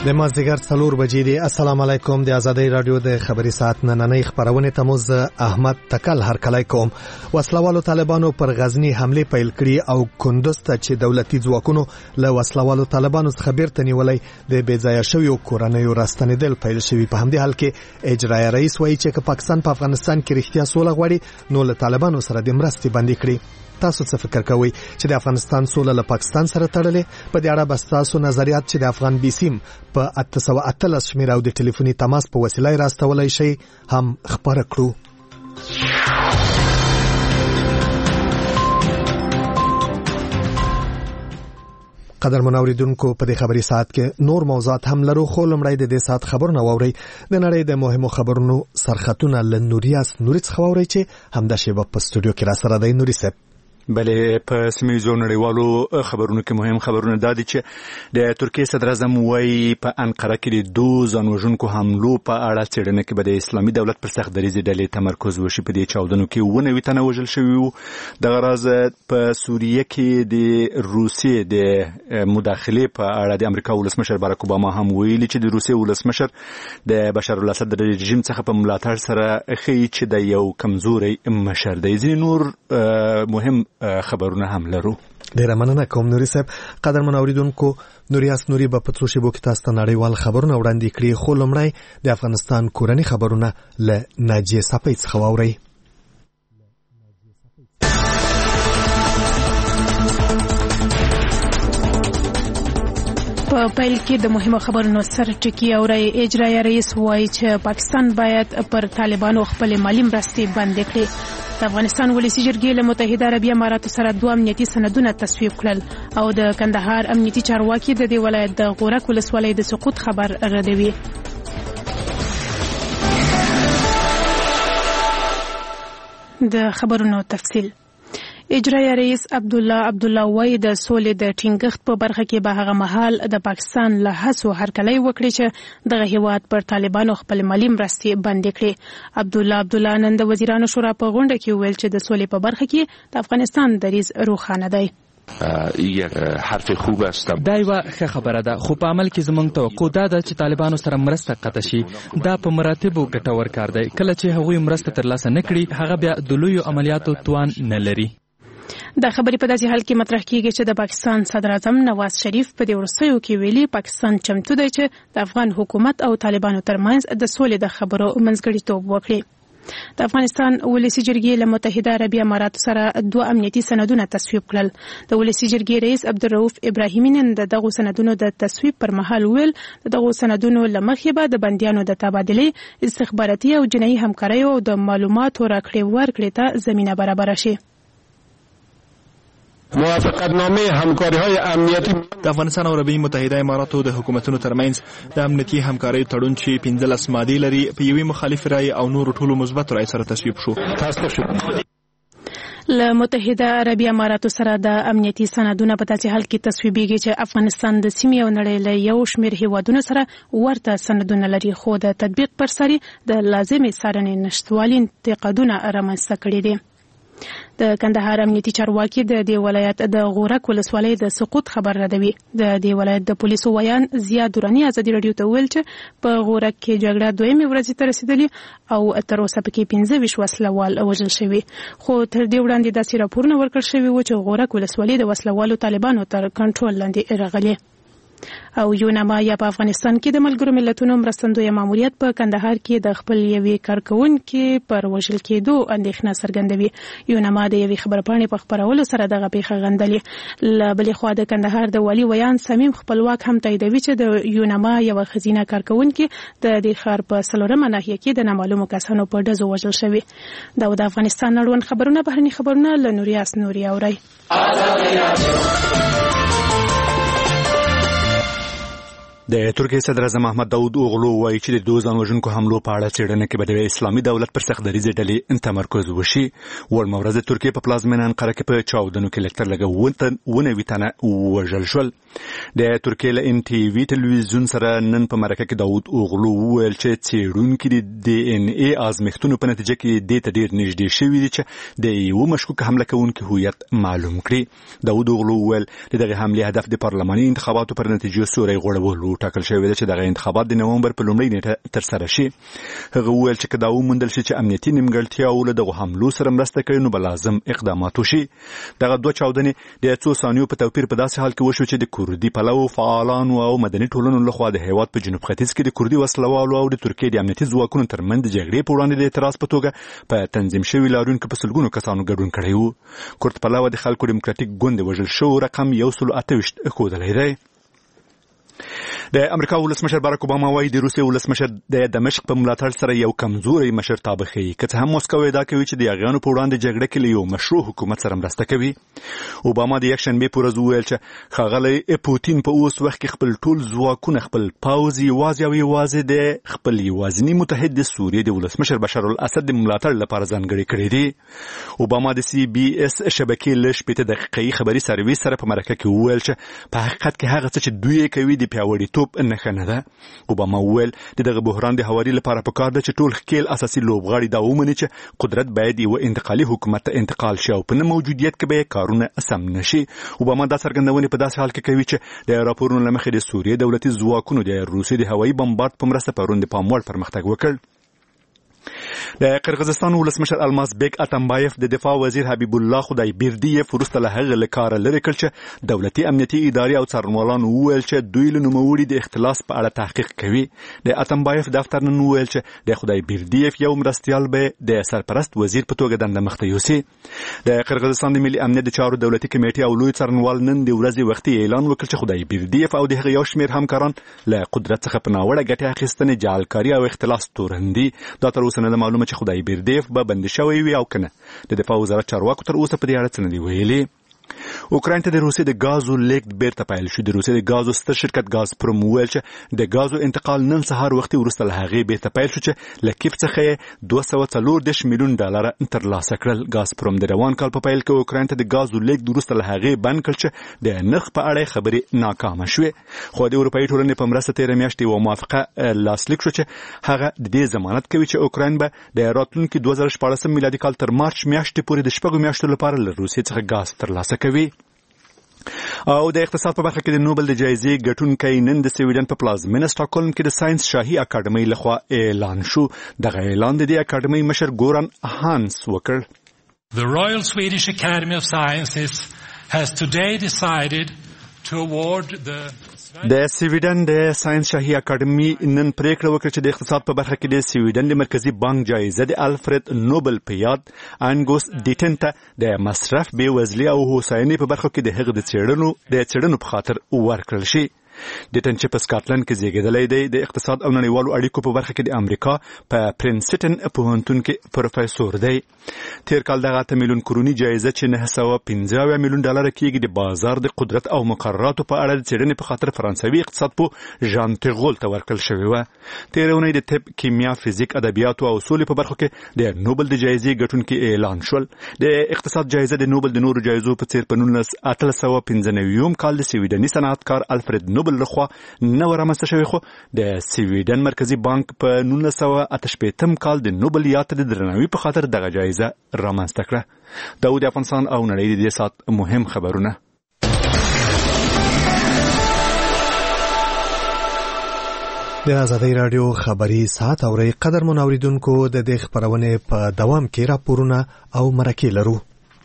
د مازدیګر 4 بجې دی. السلام علیکم. د آزادۍ رادیو د خبري ساعت نننۍ خبرونه ته موز احمد تکل هرکلی کوم. وسلوالو طالبانو پر غزنی حمله پیل کړي او کندوز ته چې دولتي ځواکونو له وسلوالو طالبانو څخه بیرته نیولې د بېځایه شویو کورنیو راستنېدل پیل شوی. په همدې حال کې اجرایي رئیس وایي چې پاکستان په افغانستان کې رښتیا سوله غواړي نو له طالبانو سره د مرستې بندي کړي. تاسو څه فکر کوئ چې د افغانستان سوله له پاکستان سره تړلې؟ په دې اړه بس تاسو نظریات چې د افغان بي سیم په 818 شمېره او د ټلیفوني تماس په وسیله راستولای شي هم خبره کړو. قدرمن اوریدونکو په دې خبري ساعت کې نور موضوعات هم لرو، خو لمړی د دې ساعت خبرونه واوري. د نړۍ د مهمو خبرونو سرخطونه له نوریاس نوري څخه واوري چې همدا شی په استودیو کې را سره دی. نوري صاحب بله په سیمه‌ییزو نړیوالو خبرونو کې مهم خبرونه دا دي چې د ترکیې صدر اعظم وايي په انقره کې د دوه ځانوژونکو حملو په اړه څېړنه کې به د اسلامي دولت پر سخت دریځ ډلې تمرکز وشي. په دې چاودنو کې 90 تنه وژل شوي وو. دغه راز په سوریه کې د روسیې د مداخلې په اړه د امریکا ولسمشر باراک اوباما هم ویلي چې د روسیې ولسمشر د بشار الاسد د رژیم څخه په ملاتړ سره ښیي چې د یو کمزوري مشر دی. ځینې نور مهم خبرونه هم لرو. ډیره مننه کوم نوري صاحب. قدرمن اوریدونکو نوریاس نوري په پترو شیبو کې تاسو ته نړیوال خبرونه وړاندې کړي، خو لمړی د افغانستان کورنی خبرونه له ناجیه صفی څخه واورئ. په پیل کې د مهمو خبرونو سر ټکی اوري. اجرایي رئیس وایي چې پاکستان باید پر طالبانو خپل مالی مرستې بندې کړي. د افغانستان ولسی جرګې له متحده عربي اماراتو سره 2 امنیتي سندونه تصویب کړل او د کندهار امنیتي چارواکي د دې ولایت د غورک ولسوالۍ د سقوط خبر ردوي. د خبرونو تفصیل. اجرایي رئیس عبدالله وای د سولې د ټینګښت په برخه کې به هغه مهال د پاکستان له هڅو هرکلی وکړي چې دغه هیواد پر طالبانو خپل مالی مرستې بندې کړي. عبدالله نن د وزیرانو شورا په غونډه کې ویل چې د سولې په برخه کې د افغانستان دریځ روښانه دی. حرف خوب است. دا یو ښه خبره ده، خو په عمل کې زموږ توقع ده چې طالبانو سره مرسته قطع شي. دا په مراتبو ګټور کار دی. کله چې هغوی مرسته ترلاسه نه کړي هغه بیا د لویو عملیاتو توان نه لري. دا خبرې په داسې حال کې مطرح کیږي چې د پاکستان صدر اعظم نواز شریف په دې وروستیو کې ویلي پاکستان چمتو دی چې د افغان حکومت او طالبانو ترمنځ د سولې د خبرو منځګړیتوب وکړي. د افغانستان ولسی جرګې له متحده عربي اماراتو سره 2 امنیتي سندونه تصویب کړل. د ولسی جرګې رئیس عبدالرؤف ابراهیمي نن دغه سندونو د تصویب پر مهال ویل دغه سندونو لمخې به د بندیانو د تبادله استخباراتي او جنایي همکارۍ او د معلوماتو راکړې ورکړې ته زمينه برابر شي. موافقتنامه همکاری‌های امنیتی د افغانستان او عربي متحده اماراتو د حکومتونو ترمنځ د امنیتي همکارۍ تړون چې 15 مادې لري په یوې مخالف رای او نور ټولو مثبت رای سره تصویب شو. له متحده عربي اماراتو سره د امنیتي سندونه په داسې حال کې تصویبېږي چې افغانستان د سیمې او نړۍ له یو شمېر هیوادونو سره ورته سندونه لري، خو د تطبیق پر سر د لازمې څارنې نشټوالي انتقادونه رامنځته کړي دي. د کندهار امنیتي چارواکي د دې ولایت د غورک ولسوالۍ د سقوط خبر ردوي. د دې ولایت د پولیسو ویان زیاد دوراني ازادي رادیو ته ویل چې په غورک کې جګړه دویمه ورځ ته رسیدلې او تر اوسه پکې 15 وسلوال وژل شوي، خو تر دې وړاندې داسې راپورونه ورکړل شوي و چې غورک ولسوالۍ د وسلوالو طالبانو تر کنټرول لاندې راغلي. او یوناما یا په افغانستان کې د ملګرو ملتونو مرستندوی ماموریت په کندهار کې د خپل یوې کارکونکو پر وژل کېدو اندېښنه څرګندوي. یوناما د یوې خبرپاڼې په خبرولو سره دغه پیښه غندلې. له بلې خوا د کندهار د والي ویان صمیم خپلواک هم تاییدوي چې د یوناما یو خزینه کارکونکو د دې ښار په 4مه ناحیه کې د نامعلومو کسانو په ډزو وژل شوی. دا د افغانستان اړوند خبرونه بهرني خبرونه له نوریاس نوري اوري. د ترکیې صدر اعظم احمد داود اوغلو وایي چې د دوه ځانوژونکو حملو په اړه څېړنه کې به د اسلامي دولت پر سخت دریځ ډلې تمرکز وشي. وړمه ورځ د ترکیې په پلازمینه انقره کې په چاودنو کې لکتر لګه 90 تنه وژل شول. د ترکیې له ان ټي وي ټلویزیون سره نن په مرکه کې داود اوغلو وویل چې څېړونکي د ډي ان اي ازمېښتونو په نتیجه کې دې ته ډېر نږدې شوي دي چې د یو مشکوک حمله کوونکي هویت معلوم کړي. داود اوغلو وویل دغه حمله هدف د پارلماني انتخاباتو پر نتیجو سوري غوړول ټاکل شوی دی چې دغه انتخابات د نومبر په لومړۍ نیټه ترسره شي. هغه وویل چې که دا وموندل شي چې امنیتي نیمګړتیاو له دغو حملو سره مرسته کوي نو به لازم اقدامات وشي. دغه دوه چاودنې د څو ثانیو په توپیر په داسې حال کې وشو چې د کوردي پلوو فعالانو او مدني ټولنو لخوا د هیواد په جنوب ختیځ کې د کوردي وسلوالو او د ترکیې د امنیتي ځواکونو ترمنځ د جګړې په وړاندې د اعتراض په توګه په تنظیم شوي لاریونکو په سلګونو کسانو ګډون کړی و. کورد پلوه د خلکو ډیموکراتیک ګوند د وژل شوو رقم 128 ښودلی دی. د امریکا ولسمشر باراک اوباما وايي د روسیې ولسمشر د دمشق په ملاتړ سره یو کمزوري مشرتابه ښیي، که څه هم موسکو ادعا کوي چې د یاغیانو په وړاندې جګړه کې له یو مشروع حکومت سره مرسته کوي. اوباما د یکشنبې په ورځ وویل چې ښاغلی پوتین په اوس وخت کې خپل ټول ځواکونه خپل پوځ یوازې د خپل یوازیني متحد د سوریې د ولسمشر بشار الاسد د ملاتړ لپاره ځانګړي کړي دي. اوباما د سی بي اس شبکې له 15 دقیقې خبري سرویس سره په مرکه کې وویل چې په حقیقت کې هغه څه چې دوی کوي د پیاوړي توپ نښه نه ده. اوباما وویل د دغه بحران د هواري لپاره پکار ده چې ټول ښکیل اساسي لوبغاړي دا ومني چې قدرت باید یو انتقالي حکومت ته انتقال شي او په نه موجودیت کې به کارونه سم نشي. اوباما دا څرګندونې په داسې حال کې کوي چې د راپورونو له مخې د سوریې دولتي ځواکونو د روسیې د هوایي بمبارد په مرسته پرون د پام وړ پرمختګ وکړ. د قرغیزستان ولسمشر الماس بیگ اتمبایف د دفاع وزیر حبیب الله خدای بیردیف وروسته له هغه له کاره لرې کړ چې دولتي امنیتي ادارې او څارنوالان وویل چې دوی له نوموړي د اختلاس په اړه تحقیق کوي. د اتمبایف دفتر نن وویل چې د خدای بیردیف یو مرستیال به د سرپرست وزیر په توګه دنده مخته یوسي. د قرغیزستان د ملي امنیت د چارو دولتي کمیټې او لوی څارنوال نن د ورځې وختي اعلان وکړ چې خدای بیردیف او د هغه یو شمېر همکاران له قدرت څخه په ناوړه ګټې اخیستنې، جعلکاري او اختلاس تورن دي. دا تر اوسه نه معلومه چې خدای بیردیف به بند شوی وي او کنه. د دفاع وزارت چارواکو تر اوسه په دې اړه څه نه دي ویلي. اوکراین ته د روسیې د غازو لیک بیرته پیل شو. د روسیې د غازو ستر شرکت غازپروم وویل چې د غازو انتقال نن سهار وختي وروسته له هغې بیرته پیل شو چې له کیف څخه 240 میلیون ډالر ترلاسه کړل. غازپروم د روان کال په پیل کې اوکراین ته د غازو لیک وروسته له هغې بند کړ چې د نرخ په اړه خبرې ناکامه شوې. خو د اروپایي ټولنې په مرسته تېره میاشت یوه موافقه لاسلیک شو چې هغه د دې ضمانت کوي چې اوکراین به د راتلونکي 2014 میلادي کال تر مارچ میاشتې پورې د 6 میاشتو لپاره له روسیې څخه غاز ترلاسه کوي. او د اقتصاد په برخه کې د نوبل د جایزې ګټونکی نن د سویډن په پلازمینه سټاکهولم کې د ساينس شاهي اکاډمۍ لخوا اعلان شو. دغه اعلان د دې اکاډمۍ مشر ګوران هانس وکړ. The Royal Swedish Academy of Sciences has today decided to award د سویډن د ساينس شاهي اکاډمي نن پریکړه وکړه چې د اقتصاد په برخه کې د سویډن د مرکزی بانک جایزه د الفرد نوبل په یاد انګوس ډیټن ته د مصرف بېوزلي او هوساینې په برخه کې د هغه د څېړنو په خاطر ورکړل شي. ډیټن چې په سکاټلند کې زیږیدلی دی د اقتصاد او نړیوالو اړیکو په برخه کې د امریکا په پرنسټن پوهنتون کې پروفیسور دی. تیر کال دغه 8 میلیون کرونی جایزه چې 915 میلیون ډالر کېږي د بازار د قدرت او مقرراتو په اړه د څېړنې په خاطر فرانسوي اقتصاد پوه ژان تیغول ته ورکړل شوې وه. تېره اونۍ د طب، کیمیا، فزیک، ادبیاتو او سولې په برخو کې د نوبل د جایزې ګټونکي اعلان شول. د اقتصاد جایزه د نوبل د نورو جایزو په څېر په 1895 کال د سویډني صنعتکار الفرد نوبل لخوا نه رامنځته شوی، خو د سویډن مرکزی بانک په 1988 کال د نوبل یاد ته د درناوي په خاطر دغه جایزه رامنځته کړه. دا د افغانستان او نړۍ د دې ساعت مهم خبرونه. د آزادۍ رادیو خبري ساعت اوري قدر منوریدونکو د دې خبرونه په دوام کې راپورونه او مرکې لرو.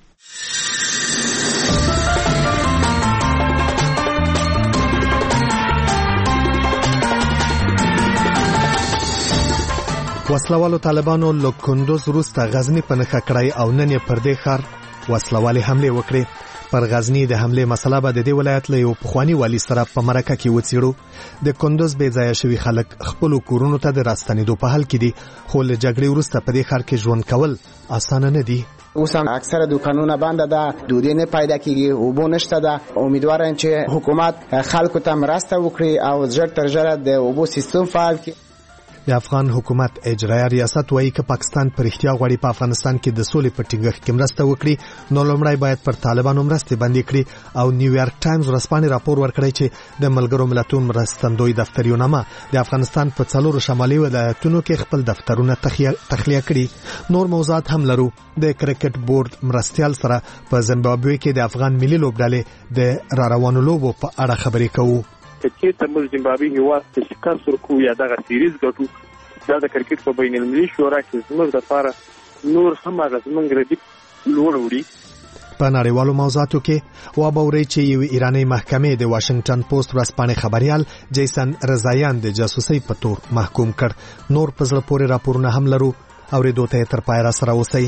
وسلوالو طالبانو له کندوز وروسته غزنی په نښه کړی او نن یې پر دې ښار وسلوالې حملې وکړې. پر غزنی د حملې مسله به د دې ولایت له یو پخواني والي سره په مرکه کې وڅېړو. د کندوز بې ځایه شوي خلک خپلو کورونو ته د راستنېدو په حال کې دي، خو له جګړې وروسته په دې ښار کې ژوند کول اسانه نه دي. اوس هم اکثره دکانونه بنده ده، ډوډۍ نه پیدا کیږي، اوبه نشته ده. امیدوارم چې حکومت خلکو ته مرسته وکړي او ژر تر ژره د اوبو سیستم فعال کړي. د افغان حکومت اجرایه ریاست وایي که پاکستان پر احتیا غواړي په افغانستان کې د سولې په ټینګښت کې مرسته وکړي نو لومړی باید پر طالبانو مرستې بندې کړي. او نیویارک ټایمز ورځپاڼې راپور ورکړی چې د ملګرو ملتونو مرستندوی دفتریونامه د افغانستان په 4 شمالي ولایتونو کې خپل دفترونه تخلیه کړي. نور موضوعات هم لرو. د کرکټ بورډ مرستیال سره په زیمبابوې کې د افغان ملي لوبډلې د راروانو لوبو په اړه خبرې کوو. چې تمر زیمبابوې هیواد ته شکست ورکو یا دغه سیریز ګټو دا د کرکټ په بین المللي شورا کې زموږ لپاره نور هم هغه زموږ ردیف لوړ وړي. په نړیوالو موضوعاتو کې وابوري چې یو ایرانی محکمې د واشنگټن پوسټ ورځپاڼې خبريال جیسن رضایان د جاسوسي په تور محکوم کړ. نور په زړه پورې راپورونه هم لرو او ریډو ته تر پای را سره اوسئ.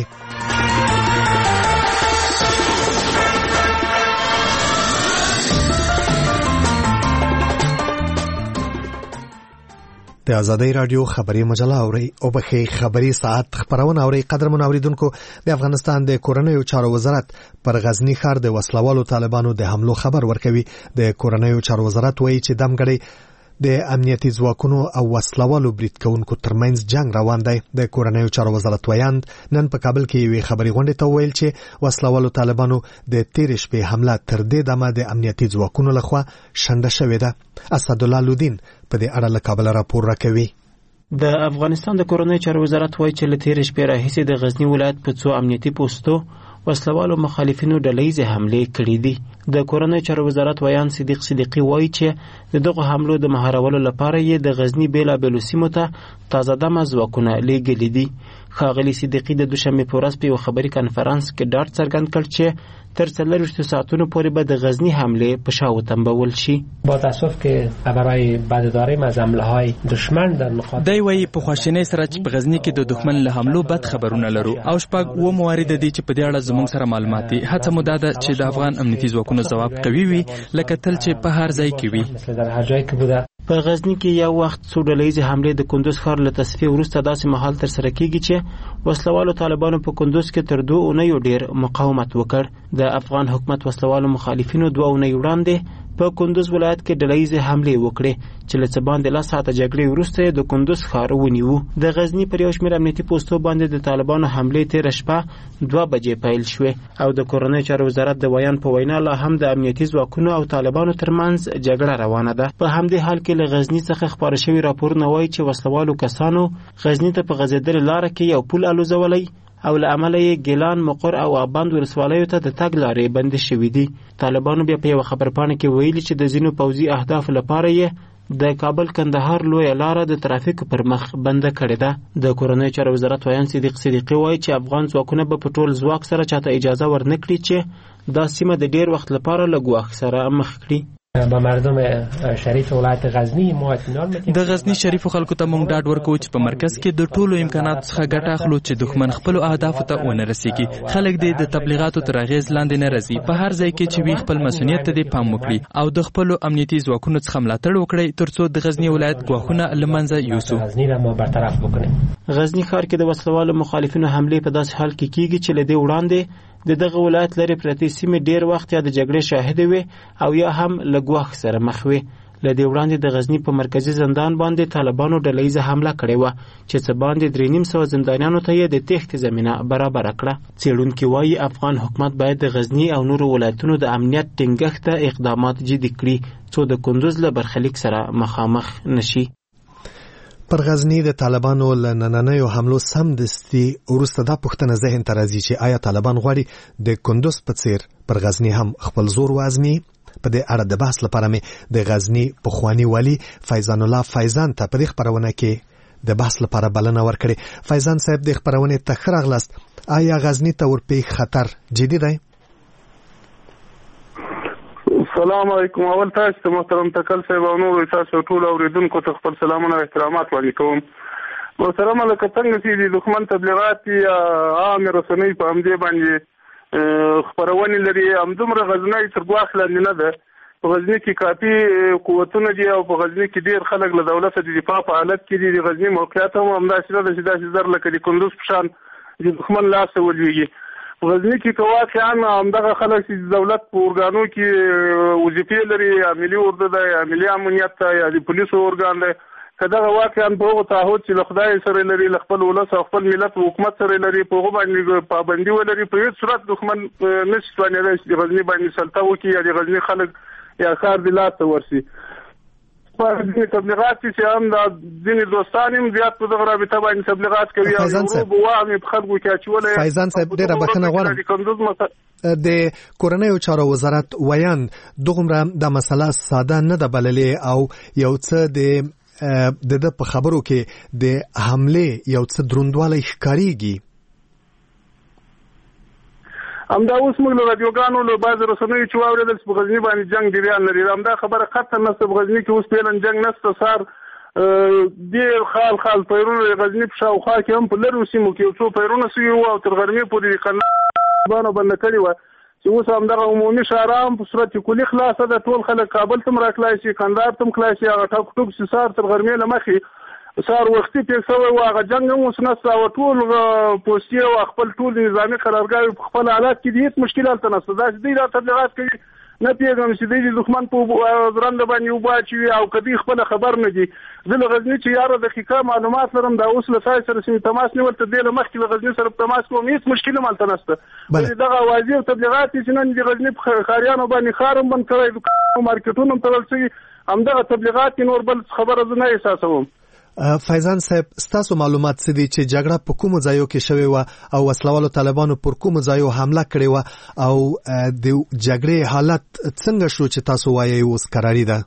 د آزادۍ رادیو خبري مجله اوري او بخي خبري ساعت خبرونه اوري. قدرمن اوریدونکو، د افغانستان د کورنیو چارو وزارت پر غزنی ښار د وسلوالو طالبانو د حملو خبر ورکوي. د کورنیو چارو وزارت وایي چې دمګړي د امنیتي ځواکونو او وسلوالو برید کوونکو ترمنځ جنگ روان دی. د کورنیو چارو وزارت ویاند نن په کابل کې یوې خبري غونډې ته ویل چې وسلوالو طالبانو د تیر شپې حمله تر دې دمه د امنیتي ځواکونو لخوا شنډه شوې ده. اسد الله لودین په دې اړه له کابل راپور راکوي. د افغانستان د کورنیو چارو وزارت وایي چې له تیر شپې راهیسې د غزنی ولایت په څو امنیتي پوسټو وسلوالو مخالفینو ډلهیزې حملې کړې دي. د کورنیو چارو وزارت ویان صدیق صدیقی وایي چې د دغه حملو د مهارولو لپاره یې د غزنی بیلابېلو سیمو ته تازه دمه ځواکونه لیږلي دي. ښاغلي صدیقی د دوشنبې په ورځ په یو خبري کنفرانس کې ډاډ څرګند کړ چې تر 24 ساعتونو پورې به د غزنی حمله په شا وتنبول شي. با تاسف که برای بد داریم از حمله های دشمن در نقاط دی وی په خواشینۍ سره چې په غزنی کې د دښمن له حملو بد خبرونه لرو او شپږ و موارد دي چې په دې اړه زموږ سره معلومات دي. هڅه مو ده چې د افغان امنیتي ځواکونو ځواب قوي وي لکه تل چې په هر ځای کې وي. په غزنی کې یو وخت څو ډلهیزې حملې د کندوز ښار له تصفیې وروسته داسې مهال ترسره کیږي چې وسلوالو طالبانو په کندوز کې تر 2 اونیو ډیر مقاومت وکړ. د افغان حکومت وسلوالو مخالفینو 2 اونۍ وړاندې په کندوز ولایت کې ډلهیزې حملې وکړې چې له څه باندې 10 ساعته جګړې وروسته د کندوز ښار ونیو. د غزنی پر یو شمېر امنیتي پوسټو باندې د طالبانو حملې تېره شپه 2 بجې پیل شوې او د کورنیو چارو وزارت د ویان په وینا لا هم د امنیتي ځواکونو او طالبانو ترمنځ جګړه روانه ده. په همدې حال کې له غزنی څخه خبر شوی راپورونه وایي چې وسلوالو کسانو غزنی ته په غځېدلې لاره کې یو پل الوزولی او له امله یې ګیلان، مقر او آبند ولسوالیو ته د تګ لارې بندې شوې دي. طالبانو بیا په یوه خبرپاڼه کې ویلي چې د ځینو پوځي اهدافو لپاره یې د کابل کندهار لویه لاره د ترافیک پر مخ بنده کړې ده. د کورنیو چارو وزارت ویان صدیق صدیقی وایي چې افغان ځواکونه به په ټول ځواک سره چاته اجازه ورنکړي چې دا سیمه د ډیر وخت لپاره له ګواښ سره مخ کړي. با مردم شریف ولایت غزنی ما اطمینان میدیم. د غزنی شریف خلکو ته مونږ ډاډ ورکوو چې په مرکز کې د ټولو امکاناتو څخه ګټه اخلو چې دښمن خپل اهدافو ته ونه رسیږي. خلک د تبلیغاتو تر اغیز لاندې نه راځي. په هر ځای کې چې وی خپل مسؤلیت ته پام وکړي او د خپل امنیتي ځواکونو څخه ملاتړ وکړي ترڅو د غزنی ولایت ګواښونه لمنځه یوسو. غزنی را ما برطرف بکنیم. غزنی ښار کې د وسلوالو مخالفینو حمله په داسې حال کې کیږي چې لدې وړاندې د دغه ولایت لري پرتې سیمې ډیر وخت یا د جګړې شاهد وي او یا هم له ګواښ سره مخ وي. لدې وړاندې د غزنی په مرکزی زندان باندې طالبانو ډلهیزه حمله کړې و چې څه باندې 350 زندانیانو ته یې د تېښتې زمینه برابر کړه. څېړونکي وایي افغان حکومت باید د غزنی او نورو ولایتونو د امنیت ټینګښت ته اقدامات جدي کړي څو د کندوز له برخلیک سره مخامخ نشي. پر غزنی د طالبانو له نننیو حملو سمدستي وروسته دا پوښتنه ذهن ته راځي چې آیا طالبان غواړي د کندوز په څیر پر غزنی هم خپل زور وازمي. په دې اړه د بحث لپاره مې د غزنی پخوانی والی فیضان الله فیضان ته په دې خبرونه کې د بحث لپاره بلنه ورکړې. فیضان صاحب د خبرونه ته ښه راغلاست. آیا غزنی ته ورپېښ خطر جدي دی؟ السلام علیکم. اول تاسو ته محترم تکل صاحب او نور تاسو ټول اوریدونکو ته خپل سلامونه او احترامات وړاندې کوم. محترم لکه څنګه چې د دښمن تبلیغات یا عام رسنۍ په همدې باندې خبرونه لري همدومره غزنی تر ګواښ لاندې نه ده. په غزنی کې کافي قوتونه دي او په غزنی کې ډیر خلک له دولت د دفاع په حالت کې دي. د غزنی موقعیت هم همداسې نه ده چې داسې زر لکه د کندوز په شان د دښمن لاس ته ولویږي. غزنی کې که واقعا همدغه خلک چې دولت په ارګانو کې وظیفې لري یا ملي اردو ده یا ملي امنیت ده یا د پولیسو ارګان ده که دغه واقعا په هغو تعهد چې له خدای سره لري له خپل ولس او خپل ملت او حکومت سره لري په هغو باندې پابندي ولري په هېڅ صورت دښمن نشي توانېدی چې د غزني باندې سلطه وکړي یا د غزني خلک یا ښار د لاس ته ورسي. لپاره د تبلیغات چې هم د ځینې دوستان هم زیات په دغه رابطه باندې تبلیغات کوي او وامې په خلکو کې اچولې. فیضان صاحب ډېره بخښنه غواړم، د کورنیو چارو وزارت ویان دغومره د مسله ساده نه ده بللې او یو څه د په خبرو کې د حمله یو څه دروندوالی ښکاریږي. همدا اوس موږ له رادیوګانو له بعضې رسنیو چې واورېدل چې په غزني باندې جنګ جریان لري، همدا خبره قطعا نشته. په غزني کې اوس فعلا جنګ نشته. سهار ډېر خال پیرونه غزني په شاوخوا کې هم په لرو سیمو کې یو څو پیرونه سوي وو او تر غرمې پورې قندهار بنده کړې وه چې اوس همدغه عمومي شاعره هم په صورت کلي خلاصه ده. ټول خلک کابل ته هم راتلای شي، کندهار ته هم تلای شي. هغه ټاک ټوک چې سهار تر غرمې له مخې سهار وختي تېر شوی و، هغه جنګ هم اوس نشته او ټول پوستې او خپل ټول نظامي قرارګاوې په خپل حالات کې دي، هېڅ مشکل هلته نشته. داسې دوی دا تبلیغات کوي، نه پوهېږم چې دوی د دښمن په رنده باندې اوبه اچوي او که دوی خپله خبر نه دي. زه له غزني چې یاره دقیقه معلومات لرم، دا اوس له تاسو سره چې تماس نیول تر دې له مخکې له غزني سره تماس کوم، هېڅ مشکل هم هلته نشته. دغه اوازې او تبلیغات چې نن د غزني په ښاریانو باندې ښار هم بند کړی، دوکانونه مارکېټونه هم تړل شوي، همدغه تبلیغات نور بل خبره زه نه احساسوم. فیضان صاحب ستاسو معلومات څه دي چې جګړه په کومو ځایو کې شوې وه او وسلوالو طالبانو پر کومو ځایو حمله کړې وه او د جګړې حالت څنګه شو چې تاسو وایئ اوس قراري ده؟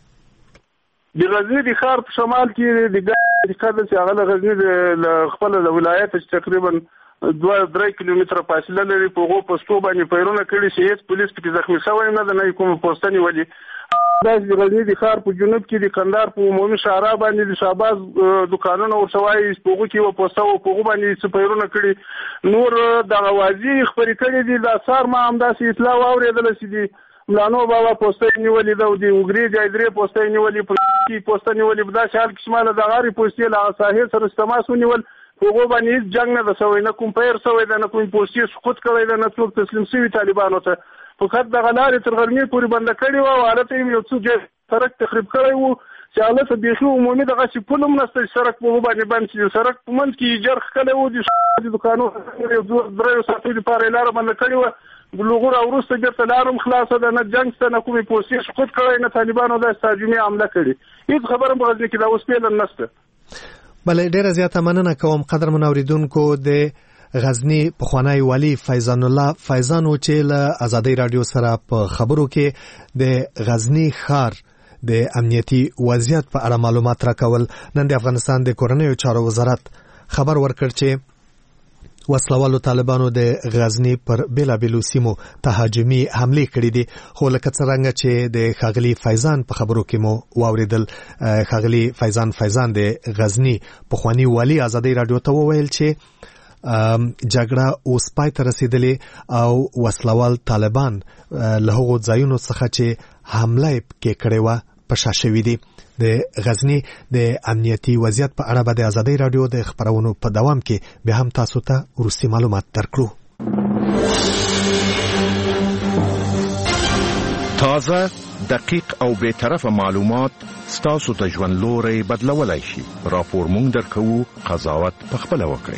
د غزني د ښار په شمال کې د ګاډي چې هغه له غزني د خپل ولایت چې تقریبا 2-3 کیلومتره فاصله لري، په هغو پوستو باندې پیرونه کړي چې هېڅ پولیس پکې زخمي شوی نه ده، نه یې کومه پوسته نیولې. داسې د غزني د ښار په جنوب کې د کندهار په عمومي شاهراه باندې د شهباز دوکانونه ورته وایي، په هغو کې یوه پوسته وه، په هغو باندې څه پیرونه کړي. نور دغه اوازې خپرې کړي دي. دا سهار ما همداسې اطلاع واورېدله چې د ملانو بابا پوسته یې نیولې ده او د اوګرې جایدرې پوسته یې نیولې، په کې پوسته نیولې. په داسې حال کې چې ما له دغه هرې پوستې له هغه ساحې سره تماس ونیول، په هغو باندې هېڅ جنګ نه ده شوی، نه کوم پیر شوی ده، نه کوم پوستې سقوط کړی ده، نه څوک تسلیم شوي طالبانو ته. فقط دغه لارې تر غرمې پورې بنده کړې وه او هلته یې یو څو سړک تخریب کړی و چې هلته بیخي عمومي دغسې پل هم نشته چې سړک په هغو باندې بند شي. د سړک په منځ کې یې جرخ کلی و، د دوکانونو 2-3 ساعتونو لپاره یې لاره بنده کړې وه. د لوغو راوروسته بېرته لاره هم خلاصه ده، نه جنګ شته، نه کومې پوستې سقوط کړی، نه طالبانو داسې تهاجمي حمله کړې. هېڅ خبره په غزني کې دا اوس فعلا نشته. بله ډېره زیاته مننه کوم قدرمن اورېدونکو. د غزنی پخوانی والی فیضان الله فیضانو چې له آزادۍ رادیو سره په خبرو کې د غزنی ښار د امنیتي وضعیت په اړه معلومات راکول. نن د افغانستان د کورنیو چارو وزارت خبر ورکړ چې وسلوالو طالبانو د غزنی پر بیلابیلو سیمو تهاجمي حمله کړې دي، خو لکه څرنګه چې د ښاغلي فیضان په خبرو کې مو واوریدل، ښاغلي فیضان د غزنی پخوانی والی آزادۍ رادیو ته وویل چې جګړه اوس پای ته رسیدلې او وسلوال طالبان له هغو ځایونو څخه چې حمله کې کړې وه په شا شوي دي. د غزنی د امنیتي وضعیت په اړه به د آزادۍ رادیو د خبرونو په دوام کې بیا هم تاسو ته وروستي معلومات درکړو. تازه، دقیق او بی‌طرفه معلومات ستاسو ته ژوند لوري بدلولای شي. راپور مونږ درکوو، قضاوت پخپله وکړئ.